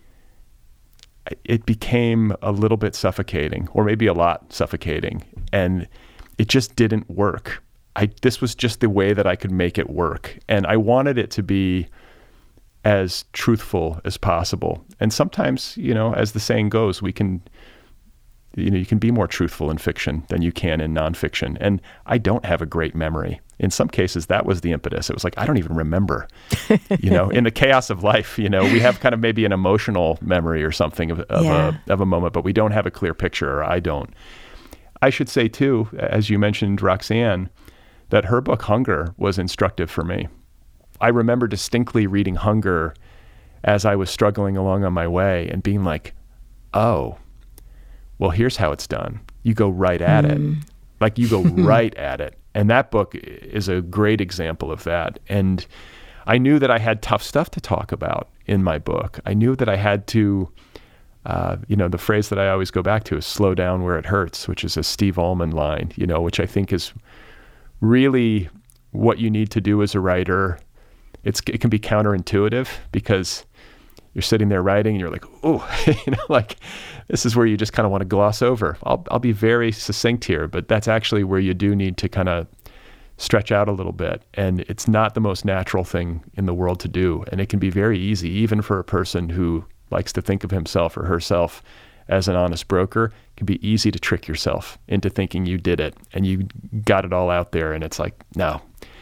it became a little bit suffocating, or maybe a lot suffocating. And it just didn't work. This was just the way that I could make it work. And I wanted it to be as truthful as possible. And sometimes, as the saying goes, you can be more truthful in fiction than you can in nonfiction. And I don't have a great memory. In some cases, that was the impetus. It was like, I don't even remember, in the chaos of life, we have kind of maybe an emotional memory or something of a moment, but we don't have a clear picture, or I don't. I should say too, as you mentioned, Roxane, that her book, Hunger, was instructive for me. I remember distinctly reading Hunger as I was struggling along on my way and being like, oh, well, here's how it's done. You go right at it. Like you go right at it. And that book is a great example of that. And I knew that I had tough stuff to talk about in my book. I knew that I had to, the phrase that I always go back to is slow down where it hurts, which is a Steve Almond line, which I think is really what you need to do as a writer. It can be counterintuitive because you're sitting there writing and you're like, oh, like this is where you just kind of want to gloss over. I'll be very succinct here, but that's actually where you do need to kind of stretch out a little bit. And it's not the most natural thing in the world to do. And it can be very easy, even for a person who likes to think of himself or herself as an honest broker. It can be easy to trick yourself into thinking you did it and you got it all out there. And it's like, no,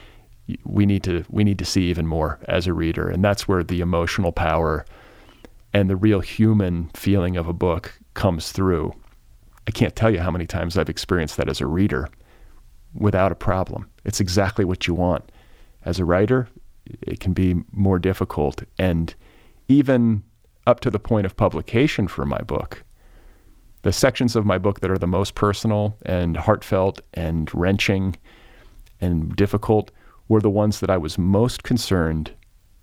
we need to see even more as a reader. And that's where the emotional power and the real human feeling of a book comes through. I can't tell you how many times I've experienced that as a reader without a problem. It's exactly what you want. As a writer, it can be more difficult. And even up to the point of publication for my book, the sections of my book that are the most personal and heartfelt and wrenching and difficult were the ones that I was most concerned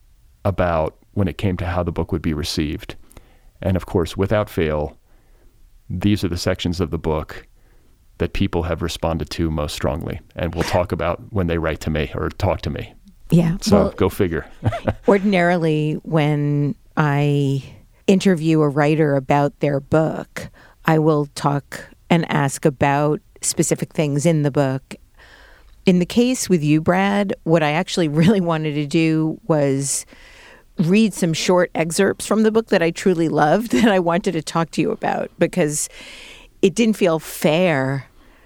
about when it came to how the book would be received. And of course, without fail, these are the sections of the book that people have responded to most strongly and will talk about when they write to me or talk to me. Yeah. So well, go figure. Ordinarily, when I interview a writer about their book, I will talk and ask about specific things in the book. In the case with you, Brad, what I actually really wanted to do was read some short excerpts from the book that I truly loved that I wanted to talk to you about, because it didn't feel fair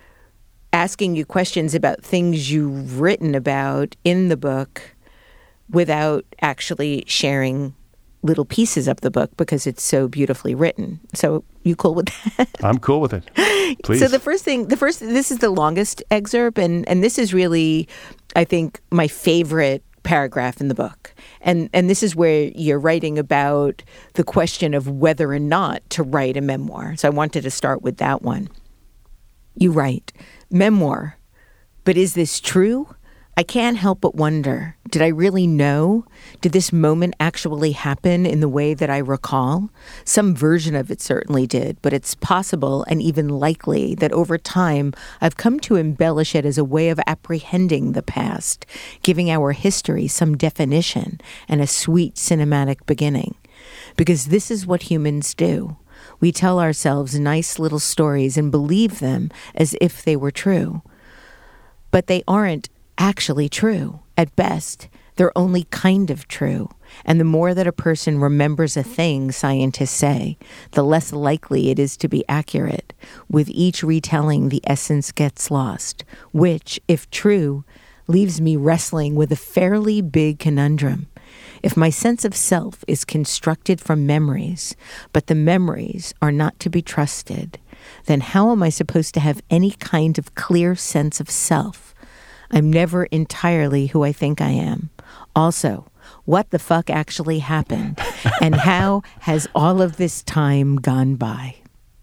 asking you questions about things you've written about in the book without actually sharing little pieces of the book because it's so beautifully written. So you cool with that? I'm cool with it. Please. So this is the longest excerpt, and this is really, I think, my favorite paragraph in the book. And this is where you're writing about the question of whether or not to write a memoir. So I wanted to start with that one. You write, memoir, but is this true? I can't help but wonder, did I really know? Did this moment actually happen in the way that I recall? Some version of it certainly did, but it's possible and even likely that over time I've come to embellish it as a way of apprehending the past, giving our history some definition and a sweet cinematic beginning. Because this is what humans do. We tell ourselves nice little stories and believe them as if they were true. But they aren't actually true. At best, they're only kind of true. And the more that a person remembers a thing, scientists say, the less likely it is to be accurate. With each retelling, the essence gets lost, which, if true, leaves me wrestling with a fairly big conundrum. If my sense of self is constructed from memories, but the memories are not to be trusted, then how am I supposed to have any kind of clear sense of self? I'm never entirely who I think I am. Also, what the fuck actually happened? And how has all of this time gone by?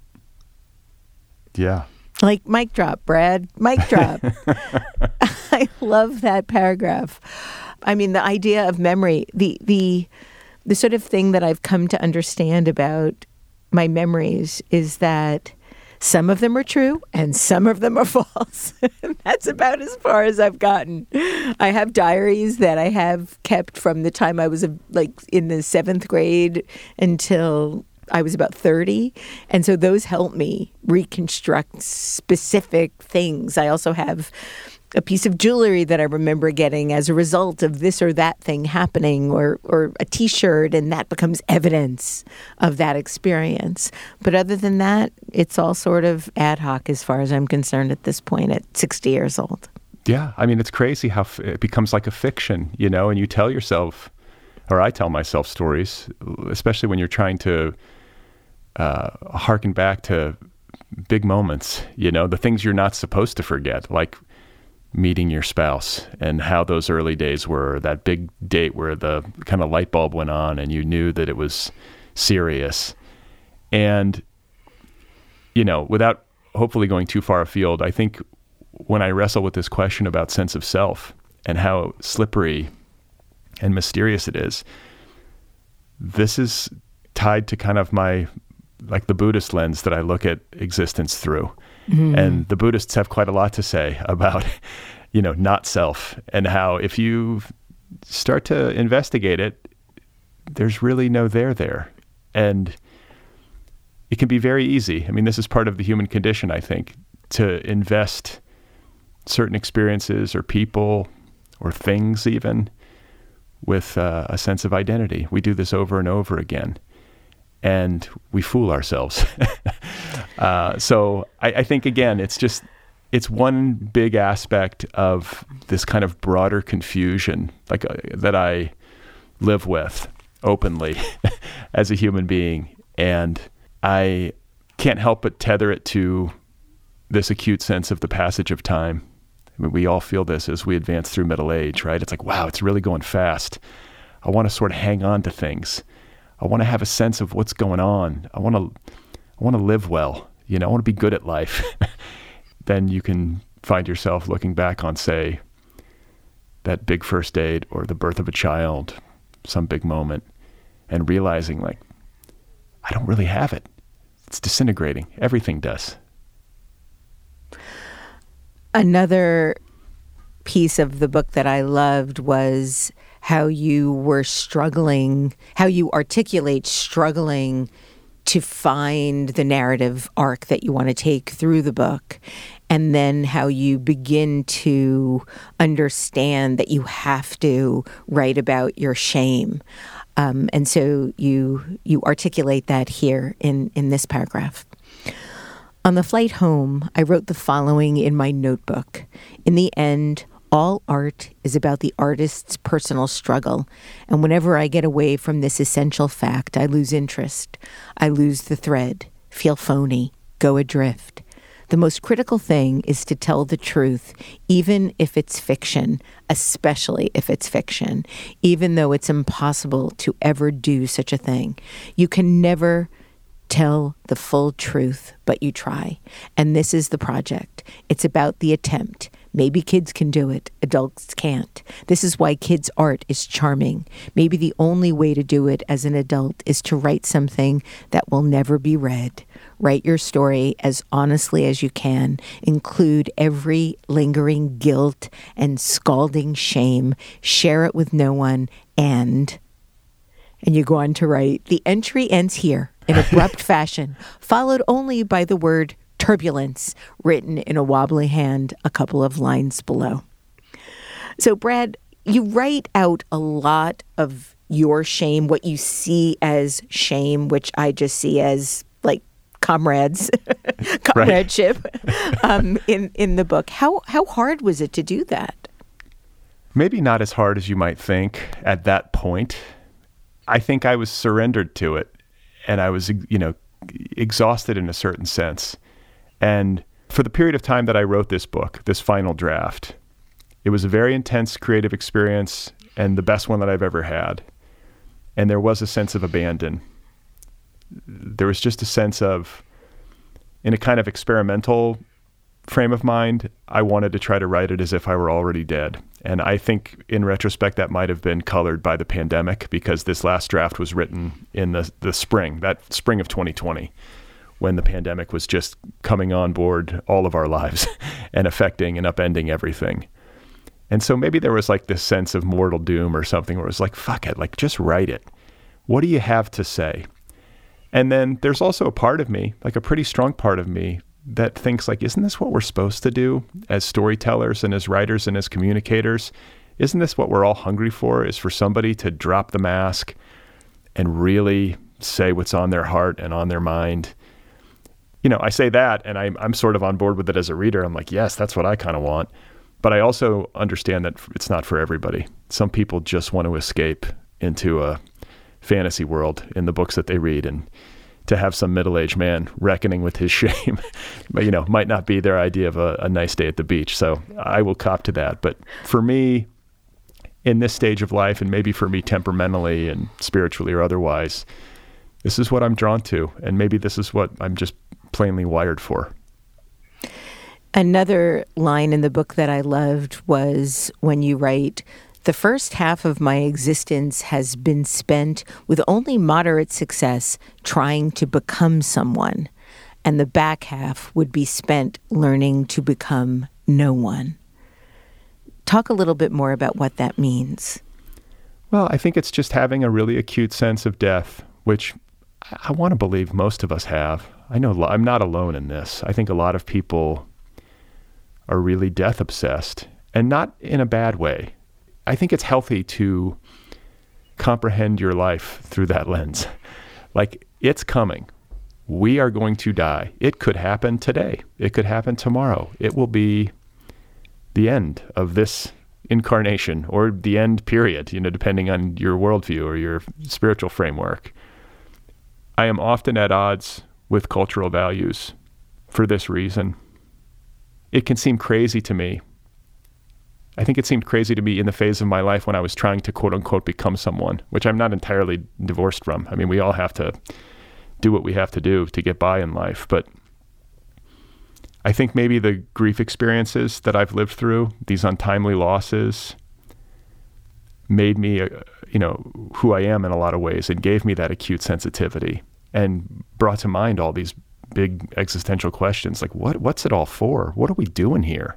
Yeah. Like, mic drop, Brad. Mic drop. I love that paragraph. I mean, the idea of memory, the sort of thing that I've come to understand about my memories is that some of them are true and some of them are false. That's about as far as I've gotten. I have diaries that I have kept from the time I was like in the 7th grade until I was about 30. And so those help me reconstruct specific things. I also have a piece of jewelry that I remember getting as a result of this or that thing happening, or a T-shirt, and that becomes evidence of that experience. But other than that, it's all sort of ad hoc as far as I'm concerned at this point at 60 years old. Yeah. I mean, it's crazy how it becomes like a fiction, you know, and you tell yourself, or I tell myself stories, especially when you're trying to harken back to big moments, you know, the things you're not supposed to forget, like meeting your spouse and how those early days were, that big date where the kind of light bulb went on and you knew that it was serious. And, you know, without hopefully going too far afield, I think when I wrestle with this question about sense of self and how slippery and mysterious it is, this is tied to kind of my, like the Buddhist lens that I look at existence through. Mm-hmm. And the Buddhists have quite a lot to say about, you know, not self, and how if you start to investigate it, there's really no there. And it can be very easy. I mean, this is part of the human condition, I think, to invest certain experiences or people or things even with a sense of identity. We do this over and over again, and we fool ourselves. So I think, again, it's one big aspect of this kind of broader confusion that I live with openly as a human being. And I can't help but tether it to this acute sense of the passage of time. I mean, we all feel this as we advance through middle age, right? It's like, wow, it's really going fast. I want to sort of hang on to things. I want to have a sense of what's going on. I want to live well. I want to be good at life. Then you can find yourself looking back on, say, that big first date or the birth of a child, some big moment, and realizing, like, I don't really have it. It's disintegrating. Everything does. Another piece of the book that I loved was how you were struggling, how you articulate struggling to find the narrative arc that you want to take through the book, and then how you begin to understand that you have to write about your shame. And so you articulate that here in this paragraph. On the flight home, I wrote the following in my notebook. In the end, all art is about the artist's personal struggle, and whenever I get away from this essential fact, I lose interest. I lose the thread, feel phony, go adrift. The most critical thing is to tell the truth, even if it's fiction, especially if it's fiction, even though it's impossible to ever do such a thing. You can never tell the full truth, but you try. And this is the project. It's about the attempt. Maybe kids can do it. Adults can't. This is why kids' art is charming. Maybe the only way to do it as an adult is to write something that will never be read. Write your story as honestly as you can. Include every lingering guilt and scalding shame. Share it with no one. And you go on to write, the entry ends here in abrupt fashion, followed only by the word turbulence, written in a wobbly hand a couple of lines below. So, Brad, you write out a lot of your shame, what you see as shame, which I just see as like comradeship in the book. How hard was it to do that? Maybe not as hard as you might think at that point. I think I was surrendered to it, and I was, exhausted in a certain sense. And for the period of time that I wrote this book, this final draft, it was a very intense creative experience and the best one that I've ever had. And there was a sense of abandon. There was just a sense of, in a kind of experimental frame of mind, I wanted to try to write it as if I were already dead. And I think in retrospect, that might have been colored by the pandemic, because this last draft was written in the spring, that spring of 2020, when the pandemic was just coming on board all of our lives and affecting and upending everything. And so maybe there was like this sense of mortal doom or something where it was like, fuck it, like just write it. What do you have to say? And then there's also a part of me, like a pretty strong part of me, that thinks like, isn't this what we're supposed to do as storytellers and as writers and as communicators? Isn't this what we're all hungry for, is for somebody to drop the mask and really say what's on their heart and on their mind? I say that, and I'm sort of on board with it as a reader. I'm like, yes, that's what I kind of want. But I also understand that it's not for everybody. Some people just want to escape into a fantasy world in the books that they read, and to have some middle-aged man reckoning with his shame, but, might not be their idea of a nice day at the beach. So I will cop to that. But for me, in this stage of life, and maybe for me temperamentally and spiritually or otherwise, this is what I'm drawn to. And maybe this is what I'm just plainly wired for. Another line in the book that I loved was when you write, the first half of my existence has been spent with only moderate success trying to become someone, and the back half would be spent learning to become no one. Talk a little bit more about what that means. Well, I think it's just having a really acute sense of death, which I want to believe most of us have. I know I'm not alone in this. I think a lot of people are really death obsessed, and not in a bad way. I think it's healthy to comprehend your life through that lens. Like, it's coming. We are going to die. It could happen today. It could happen tomorrow. It will be the end of this incarnation, or the end period, depending on your worldview or your spiritual framework. I am often at odds with cultural values for this reason. It can seem crazy to me. I think it seemed crazy to me in the phase of my life when I was trying to quote unquote become someone, which I'm not entirely divorced from. I mean, we all have to do what we have to do to get by in life. But I think maybe the grief experiences that I've lived through, these untimely losses, made me, who I am in a lot of ways, and gave me that acute sensitivity and brought to mind all these big existential questions, like what's it all for? What are we doing here?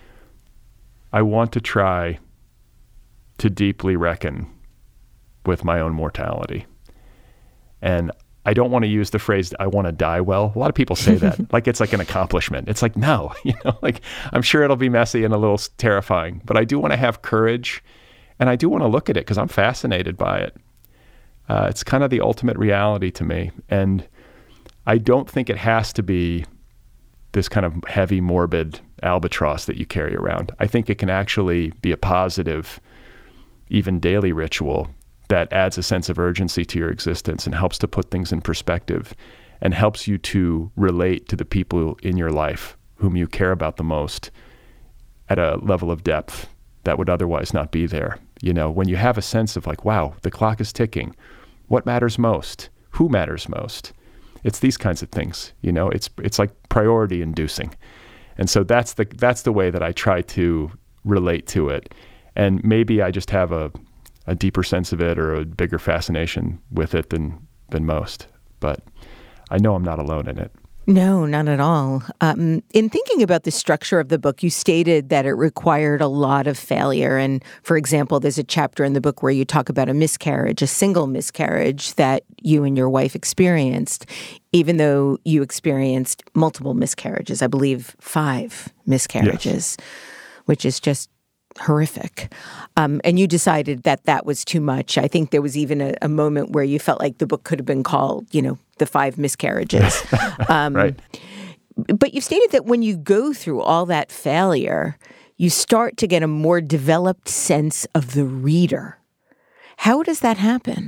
I want to try to deeply reckon with my own mortality. And I don't want to use the phrase, I want to die well. A lot of people say that, like it's like an accomplishment. It's like, no, I'm sure it'll be messy and a little terrifying, but I do want to have courage, and I do want to look at it because I'm fascinated by it. It's kind of the ultimate reality to me. And I don't think it has to be this kind of heavy, morbid albatross that you carry around. I think it can actually be a positive, even daily ritual that adds a sense of urgency to your existence and helps to put things in perspective and helps you to relate to the people in your life whom you care about the most at a level of depth that would otherwise not be there. When you have a sense of like, wow, the clock is ticking. What matters most? Who matters most? It's these kinds of things, it's like priority inducing. And so that's the way that I try to relate to it. And maybe I just have a deeper sense of it or a bigger fascination with it than most. But I know I'm not alone in it. No, not at all. In thinking about the structure of the book, you stated that it required a lot of failure. And for example, there's a chapter in the book where you talk about a miscarriage, a single miscarriage that you and your wife experienced, even though you experienced multiple miscarriages, I believe 5 miscarriages, yes, which is just horrific. And you decided that was too much. I think there was even a moment where you felt like the book could have been called, The 5 Miscarriages. Right. But you've stated that when you go through all that failure, you start to get a more developed sense of the reader. How does that happen?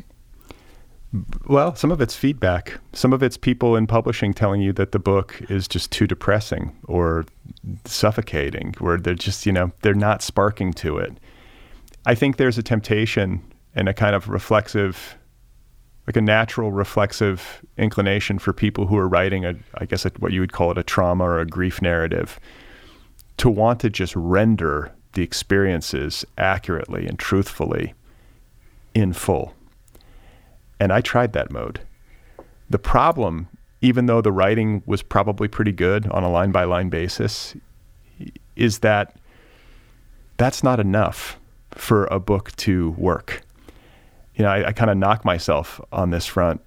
Well, some of it's feedback. Some of it's people in publishing telling you that the book is just too depressing or suffocating, where they're just, they're not sparking to it. I think there's a temptation and a kind of reflexive, like a natural reflexive inclination for people who are writing what you would call it a trauma or a grief narrative, to want to just render the experiences accurately and truthfully in full. And I tried that mode. The problem, even though the writing was probably pretty good on a line-by-line basis, is that that's not enough for a book to work. I kind of knock myself on this front,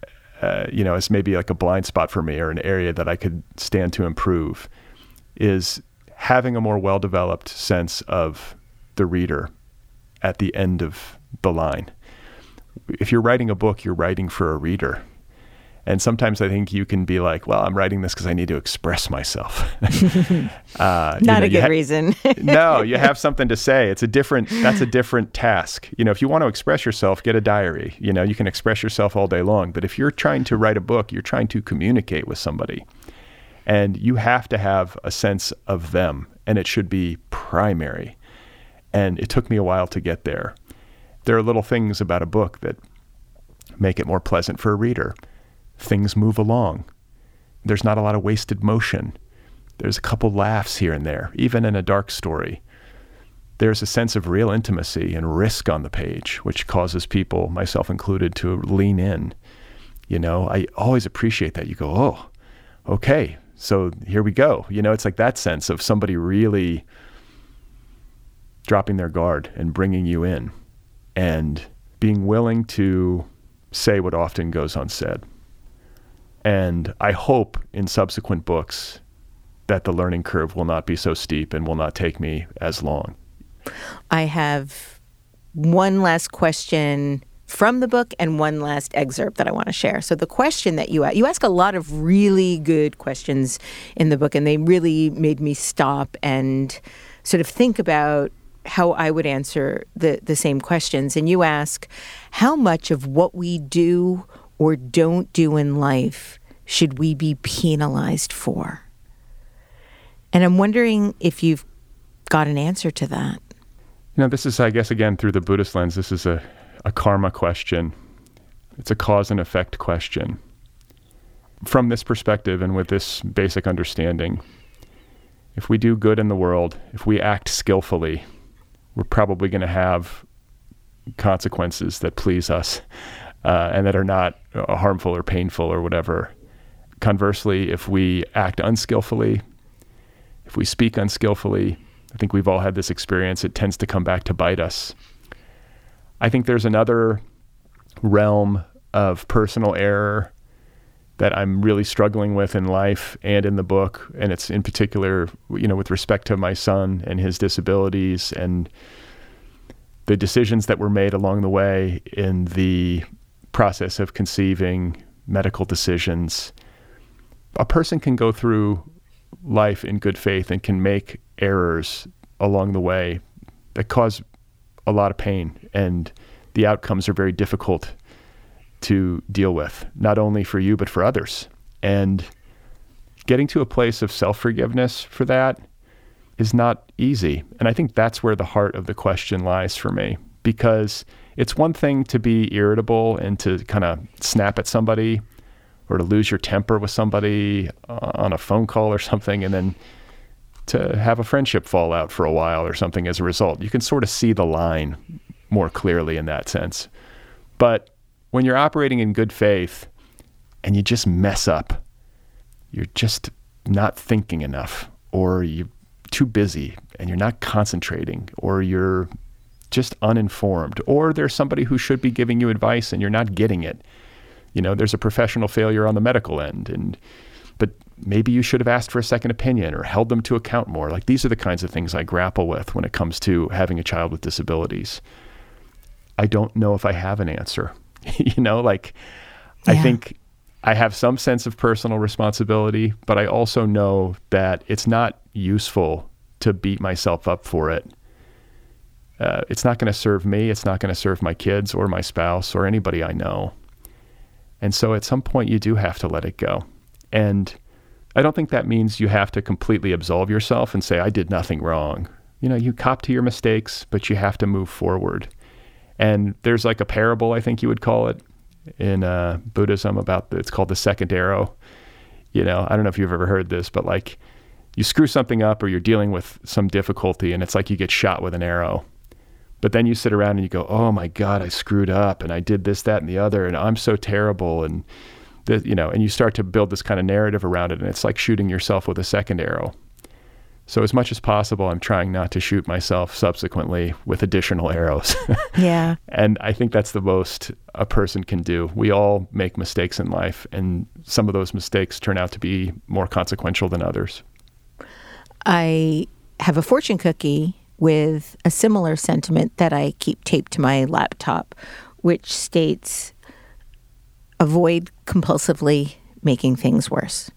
as maybe like a blind spot for me or an area that I could stand to improve, is having a more well-developed sense of the reader at the end of the line. If you're writing a book, you're writing for a reader. And sometimes I think you can be like, well, I'm writing this because I need to express myself. Not a good reason. No, you have something to say. That's a different task. If you want to express yourself, get a diary. You can express yourself all day long. But if you're trying to write a book, you're trying to communicate with somebody. And you have to have a sense of them. And it should be primary. And it took me a while to get there. There are little things about a book that make it more pleasant for a reader. Things move along. There's not a lot of wasted motion. There's a couple laughs here and there, even in a dark story. There's a sense of real intimacy and risk on the page, which causes people, myself included, to lean in. I always appreciate that. You go, oh, okay, so here we go. It's like that sense of somebody really dropping their guard and bringing you in. and being willing to say what often goes unsaid. And I hope in subsequent books that the learning curve will not be so steep and will not take me as long. I have one last question from the book and one last excerpt that I want to share. So the question that you ask a lot of really good questions in the book, and they really made me stop and sort of think about how I would answer the same questions. And you ask, how much of what we do or don't do in life should we be penalized for? And I'm wondering if you've got an answer to that. This is, I guess, again, through the Buddhist lens, this is a karma question. It's a cause and effect question. From this perspective and with this basic understanding, if we do good in the world, if we act skillfully, we're probably going to have consequences that please us and that are not harmful or painful or whatever. Conversely, if we act unskillfully, if we speak unskillfully, I think we've all had this experience, it tends to come back to bite us. I think there's another realm of personal error that I'm really struggling with in life and in the book, and it's in particular, with respect to my son and his disabilities and the decisions that were made along the way in the process of conceiving, medical decisions. A person can go through life in good faith and can make errors along the way that cause a lot of pain, and the outcomes are very difficult to deal with, not only for you, but for others. And getting to a place of self-forgiveness for that is not easy. And I think that's where the heart of the question lies for me, because it's one thing to be irritable and to kind of snap at somebody or to lose your temper with somebody on a phone call or something, and then to have a friendship fall out for a while or something as a result. You can sort of see the line more clearly in that sense. But when you're operating in good faith and you just mess up, you're just not thinking enough, or you're too busy and you're not concentrating, or you're just uninformed, or there's somebody who should be giving you advice and you're not getting it. There's a professional failure on the medical end, but maybe you should have asked for a second opinion or held them to account more. Like, these are the kinds of things I grapple with when it comes to having a child with disabilities. I don't know if I have an answer. I think I have some sense of personal responsibility, but I also know that it's not useful to beat myself up for it. It's not going to serve me. It's not going to serve my kids or my spouse or anybody I know. And so at some point you do have to let it go. And I don't think that means you have to completely absolve yourself and say, I did nothing wrong. You cop to your mistakes, but you have to move forward. And there's like a parable, I think you would call it, in Buddhism it's called the second arrow. I don't know if you've ever heard this, but like you screw something up or you're dealing with some difficulty and it's like you get shot with an arrow. But then you sit around and you go, oh my God, I screwed up and I did this, that, and the other, and I'm so terrible. And, and you start to build this kind of narrative around it, and it's like shooting yourself with a second arrow. So as much as possible, I'm trying not to shoot myself subsequently with additional arrows. Yeah. And I think that's the most a person can do. We all make mistakes in life, and some of those mistakes turn out to be more consequential than others. I have a fortune cookie with a similar sentiment that I keep taped to my laptop, which states, avoid compulsively making things worse.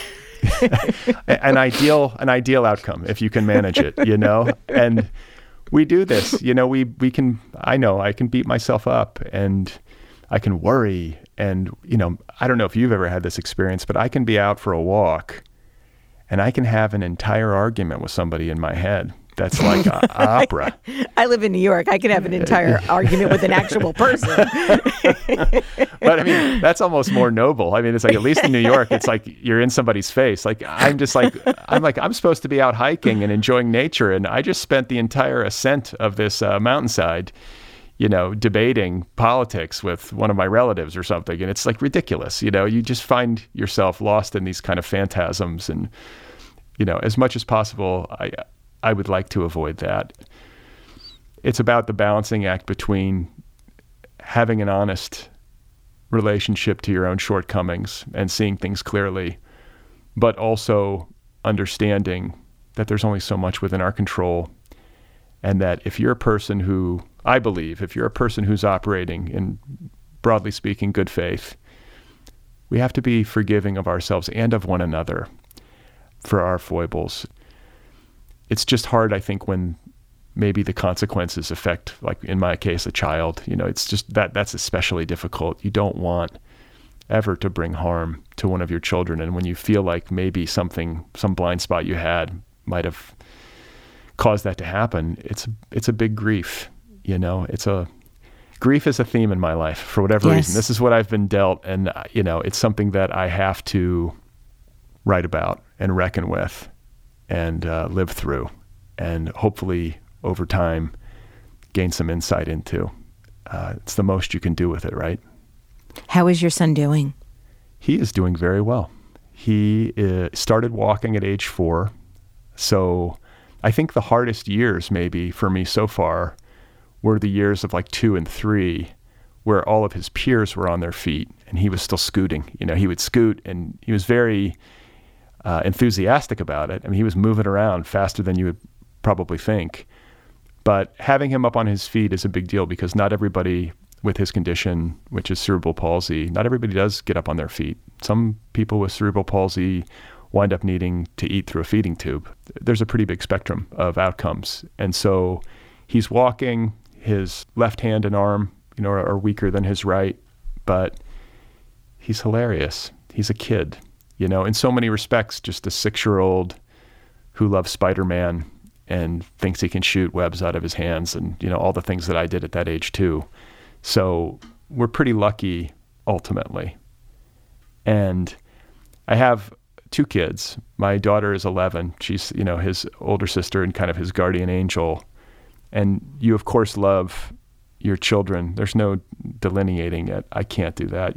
An ideal outcome if you can manage it, and we do this, we can, I can beat myself up and I can worry. And, I don't know if you've ever had this experience, but I can be out for a walk and I can have an entire argument with somebody in my head. That's like opera. I live in New York. I could have an entire argument with an actual person. But I mean, that's almost more noble. I mean, it's like, at least in New York, it's like you're in somebody's face. Like, I'm supposed to be out hiking and enjoying nature. And I just spent the entire ascent of this mountainside, debating politics with one of my relatives or something. And it's like ridiculous. You just find yourself lost in these kind of phantasms. And, as much as possible, I would like to avoid that. it's about the balancing act between having an honest relationship to your own shortcomings and seeing things clearly, but also understanding that there's only so much within our control, and that if you're a person who, I believe, if you're a person who's operating in, broadly speaking, good faith, we have to be forgiving of ourselves and of one another for our foibles. It's just hard, I think, when maybe the consequences affect, like in my case, a child. It's just that's especially difficult. You don't want ever to bring harm to one of your children. And when you feel like maybe some blind spot you had might have caused that to happen, it's a big grief. Grief is a theme in my life for whatever reason. This is what I've been dealt, and it's something that I have to write about and reckon with and live through, and hopefully over time gain some insight into. It's the most you can do with it, right? How is your son doing? He is doing very well. He started walking at age 4. So I think the hardest years maybe for me so far were the years of like 2 and 3, where all of his peers were on their feet and he was still scooting. He would scoot, and he was very enthusiastic about it. I mean, he was moving around faster than you would probably think. But having him up on his feet is a big deal, because not everybody with his condition, which is cerebral palsy, not everybody does get up on their feet. Some people with cerebral palsy wind up needing to eat through a feeding tube. There's a pretty big spectrum of outcomes. And so he's walking, his left hand and arm, are weaker than his right, but he's hilarious. He's a kid, in so many respects, just a 6-year-old who loves Spider-Man and thinks he can shoot webs out of his hands, and, all the things that I did at that age too. So we're pretty lucky ultimately. And I have 2 kids. My daughter is 11. She's, his older sister and kind of his guardian angel. And you, of course, love your children. There's no delineating it. I can't do that.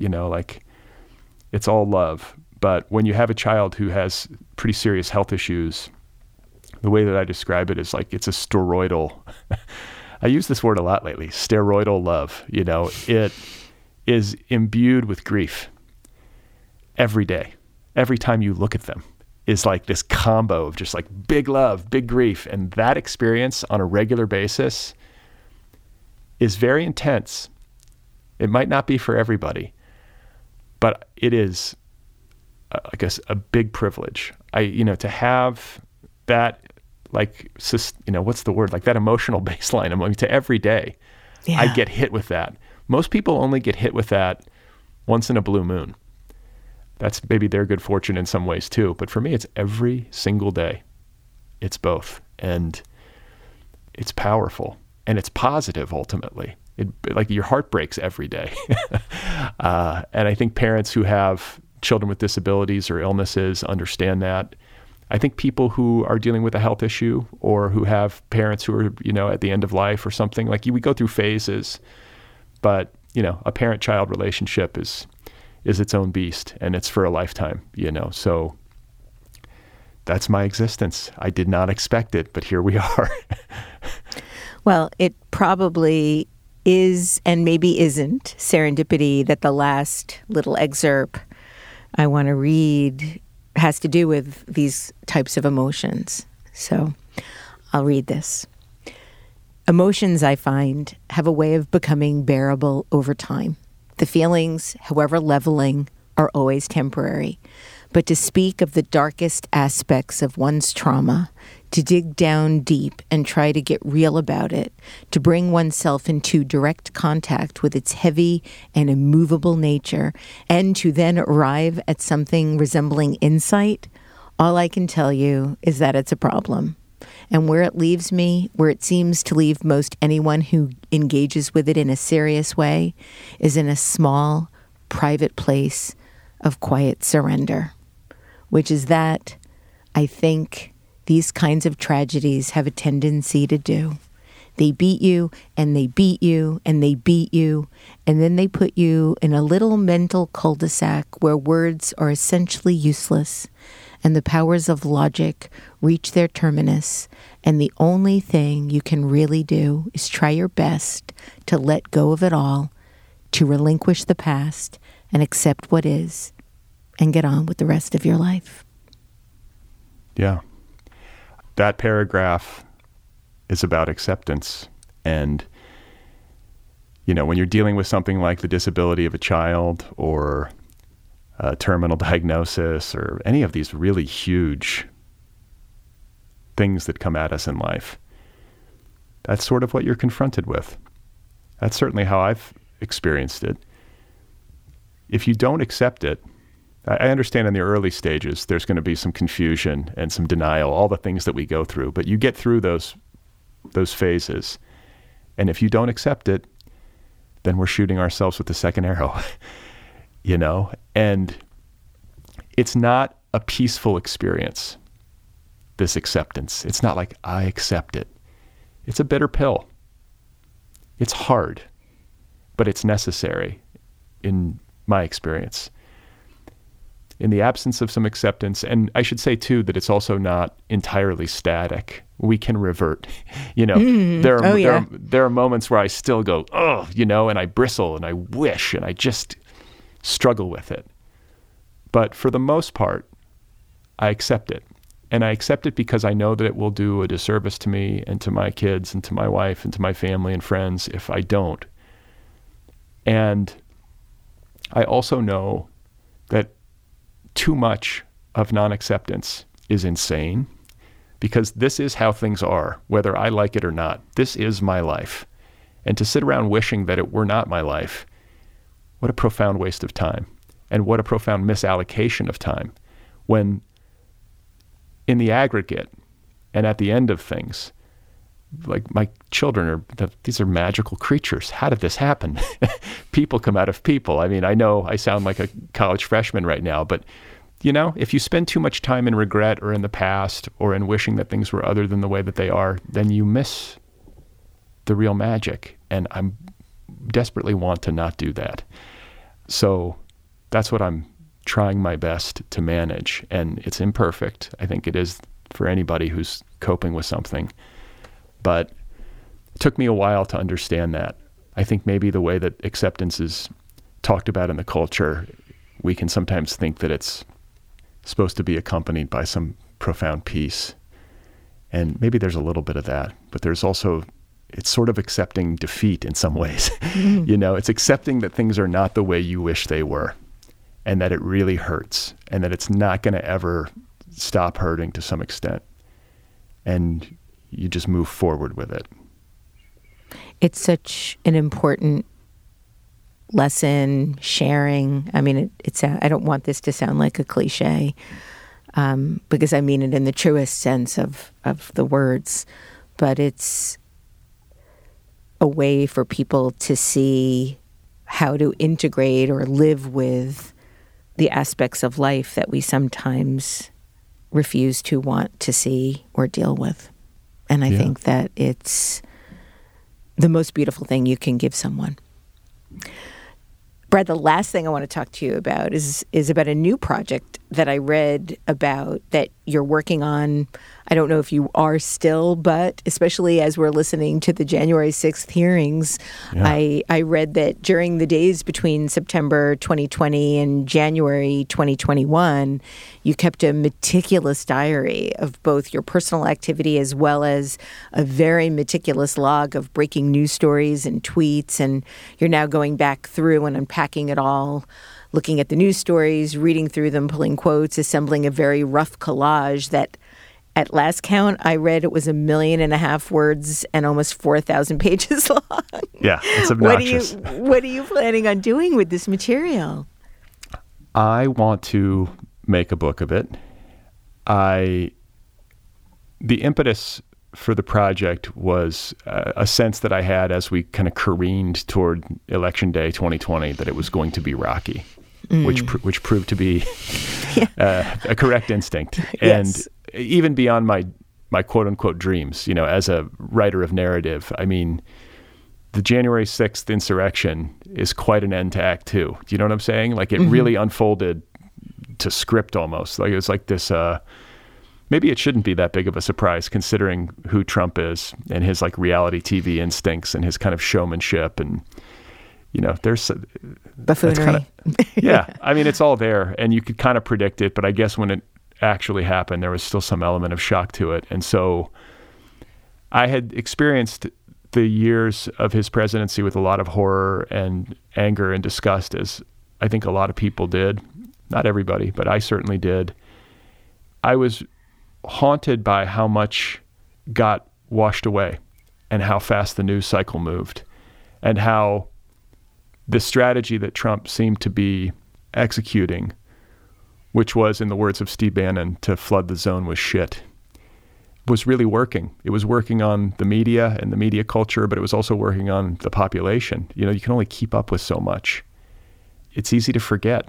It's all love. But when you have a child who has pretty serious health issues, the way that I describe it is like it's a steroidal, I use this word a lot lately, steroidal love. It is imbued with grief every day. Every time you look at them is like this combo of just like big love, big grief. And that experience on a regular basis is very intense. It might not be for everybody, but it is, I guess, a big privilege. To have that, what's the word? Like that emotional baseline, to every day. Yeah. I get hit with that. Most people only get hit with that once in a blue moon. That's maybe their good fortune in some ways too. But for me, it's every single day. It's both. And it's powerful. And it's positive, ultimately. Like your heart breaks every day. And I think parents who have children with disabilities or illnesses understand that. I think people who are dealing with a health issue, or who have parents who are, at the end of life or something, like we go through phases. But, a parent-child relationship is its own beast, and it's for a lifetime, So that's my existence. I did not expect it, but here we are. Well, it probably is, and maybe isn't, serendipity that the last little excerpt I want to read has to do with these types of emotions. So I'll read this. Emotions, I find, have a way of becoming bearable over time. The feelings, however leveling, are always temporary. But to speak of the darkest aspects of one's trauma, to dig down deep and try to get real about it, to bring oneself into direct contact with its heavy and immovable nature, and to then arrive at something resembling insight, all I can tell you is that it's a problem. And where it leaves me, where it seems to leave most anyone who engages with it in a serious way, is in a small, private place of quiet surrender, which is that I think these kinds of tragedies have a tendency to do. They beat you, and they beat you, and they beat you, and then they put you in a little mental cul-de-sac where words are essentially useless, and the powers of logic reach their terminus, and the only thing you can really do is try your best to let go of it all, to relinquish the past and accept what is, and get on with the rest of your life. Yeah. That paragraph is about acceptance. And, you know, when you're dealing with something like the disability of a child or a terminal diagnosis or any of these really huge things that come at us in life, that's sort of what you're confronted with. That's certainly how I've experienced it. If you don't accept it, I understand in the early stages there's going to be some confusion and some denial, all the things that we go through, but you get through those phases. And if you don't accept it, then we're shooting ourselves with the second arrow, you know? And it's not a peaceful experience, this acceptance. It's not like, I accept it. It's a bitter pill. It's hard, but it's necessary in my experience. In the absence of some acceptance, and I should say too that it's also not entirely static. We can revert, you know. There are moments where I still go, oh, you know, and I bristle and I wish and I just struggle with it. But for the most part, I accept it. And I accept it because I know that it will do a disservice to me and to my kids and to my wife and to my family and friends if I don't. And I also know that too much of non-acceptance is insane, because this is how things are, whether I like it or not. This is my life. And to sit around wishing that it were not my life, what a profound waste of time. And what a profound misallocation of time, when in the aggregate and at the end of things, like my children these are magical creatures. How did this happen? People come out of people. I mean, I know I sound like a college freshman right now, but you know, if you spend too much time in regret or in the past or in wishing that things were other than the way that they are, then you miss the real magic. And I desperately want to not do that. So that's what I'm trying my best to manage. And it's imperfect. I think it is for anybody who's coping with something. But it took me a while to understand that. I think maybe the way that acceptance is talked about in the culture, we can sometimes think that it's supposed to be accompanied by some profound peace. And maybe there's a little bit of that, but there's also, it's sort of accepting defeat in some ways. You know, it's accepting that things are not the way you wish they were, and that it really hurts, and that it's not going to ever stop hurting to some extent. And you just move forward with it. It's such an important lesson, sharing. I mean, I don't want this to sound like a cliche, because I mean it in the truest sense of the words, but it's a way for people to see how to integrate or live with the aspects of life that we sometimes refuse to want to see or deal with. And I think that it's the most beautiful thing you can give someone. Brad, the last thing I want to talk to you about is about a new project that I read about that you're working on. I don't know if you are still, but especially as we're listening to the January 6th hearings, I read that during the days between September 2020 and January 2021, you kept a meticulous diary of both your personal activity as well as a very meticulous log of breaking news stories and tweets. And you're now going back through and unpacking it all, looking at the news stories, reading through them, pulling quotes, assembling a very rough collage that, at last count, I read it was 1.5 million words and almost 4,000 pages long. Yeah, it's obnoxious. What are you planning on doing with this material? I want to make a book of it. The impetus for the project was a sense that I had as we kind of careened toward Election Day 2020 that it was going to be rocky, which proved to be a correct instinct. Yes. And even beyond my quote-unquote dreams, you know, as a writer of narrative, I mean, the January 6th insurrection is quite an end to Act Two. Do you know what I'm saying? Like, it really unfolded to script almost. Like it was like this, maybe it shouldn't be that big of a surprise considering who Trump is and his like reality TV instincts and his kind of showmanship. And, you know, there's buffoonery. Yeah. I mean, it's all there and you could kind of predict it, but I guess when it actually happened, there was still some element of shock to it. And so I had experienced the years of his presidency with a lot of horror and anger and disgust, as I think a lot of people did. Not everybody, but I certainly did. I was haunted by how much got washed away and how fast the news cycle moved and how the strategy that Trump seemed to be executing, which was, in the words of Steve Bannon, to flood the zone with shit, was really working. It was working on the media and the media culture, but it was also working on the population. You know, you can only keep up with so much. It's easy to forget.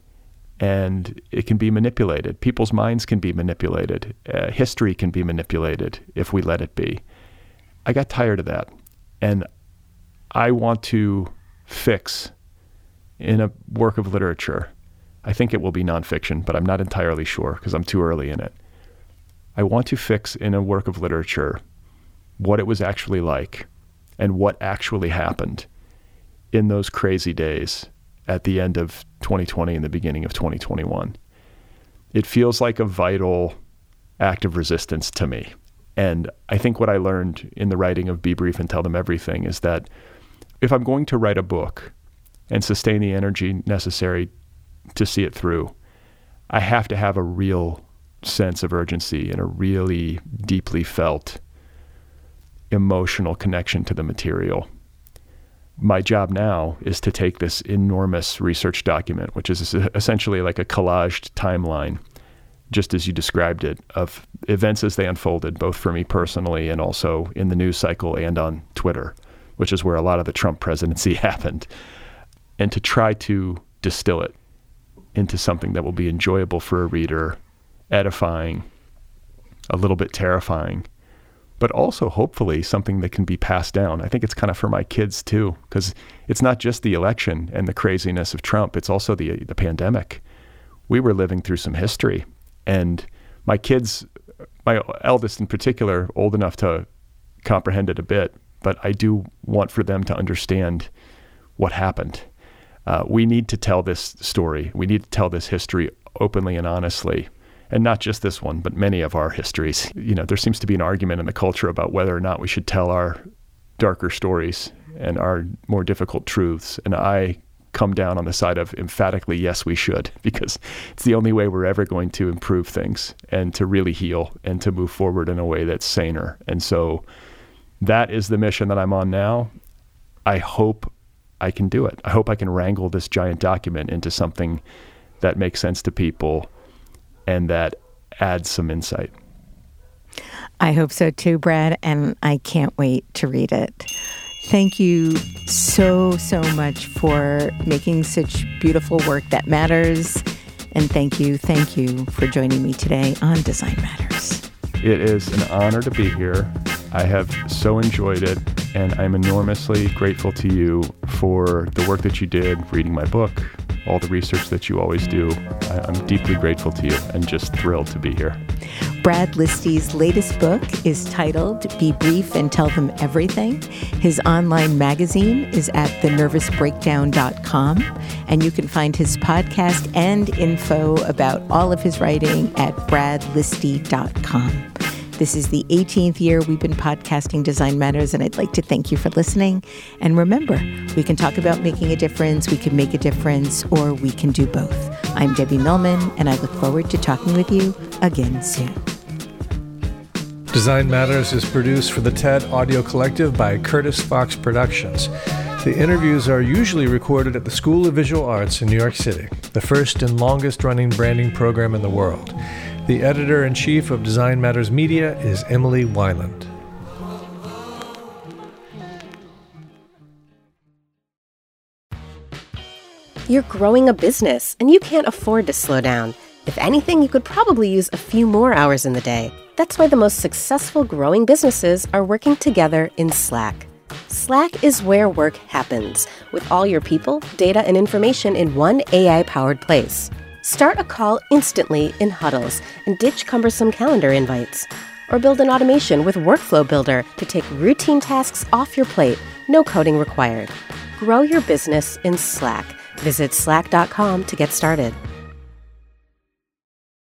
And it can be manipulated. People's minds can be manipulated. History can be manipulated if we let it be. I got tired of that. And I want to fix in a work of literature. I think it will be nonfiction, but I'm not entirely sure because I'm too early in it. I want to fix in a work of literature what it was actually like and what actually happened in those crazy days at the end of 2020 and the beginning of 2021. It feels like a vital act of resistance to me. And I think what I learned in the writing of Be Brief and Tell Them Everything is that if I'm going to write a book and sustain the energy necessary to see it through, I have to have a real sense of urgency and a really deeply felt emotional connection to the material. My job now is to take this enormous research document, which is essentially like a collaged timeline, just as you described it, of events as they unfolded, both for me personally and also in the news cycle and on Twitter, which is where a lot of the Trump presidency happened, and to try to distill it into something that will be enjoyable for a reader, edifying, a little bit terrifying, but also hopefully something that can be passed down. I think it's kind of for my kids too, because it's not just the election and the craziness of Trump, it's also the pandemic. We were living through some history, and my kids, my eldest in particular, old enough to comprehend it a bit, but I do want for them to understand what happened. We need to tell this story. We need to tell this history openly and honestly. And not just this one, but many of our histories. You know, there seems to be an argument in the culture about whether or not we should tell our darker stories and our more difficult truths. And I come down on the side of emphatically, yes, we should, because it's the only way we're ever going to improve things and to really heal and to move forward in a way that's saner. And so that is the mission that I'm on now. I hope I can do it. I hope I can wrangle this giant document into something that makes sense to people and that adds some insight. I hope so too, Brad, and I can't wait to read it. Thank you so much for making such beautiful work that matters. And thank you for joining me today on Design Matters. It is an honor to be here. I have so enjoyed it, and I'm enormously grateful to you for the work that you did reading my book, all the research that you always do. I'm deeply grateful to you and just thrilled to be here. Brad Listi's latest book is titled Be Brief and Tell Them Everything. His online magazine is at thenervousbreakdown.com, and you can find his podcast and info about all of his writing at bradlisty.com. This is the 18th year we've been podcasting Design Matters, and I'd like to thank you for listening. And remember, we can talk about making a difference, we can make a difference, or we can do both. I'm Debbie Millman, and I look forward to talking with you again soon. Design Matters is produced for the TED Audio Collective by Curtis Fox Productions. The interviews are usually recorded at the School of Visual Arts in New York City, the first and longest-running branding program in the world. The editor-in-chief of Design Matters Media is Emily Weiland. You're growing a business, and you can't afford to slow down. If anything, you could probably use a few more hours in the day. That's why the most successful growing businesses are working together in Slack. Slack is where work happens, with all your people, data, and information in one AI-powered place. Start a call instantly in huddles and ditch cumbersome calendar invites. Or build an automation with Workflow Builder to take routine tasks off your plate, no coding required. Grow your business in Slack. Visit slack.com to get started.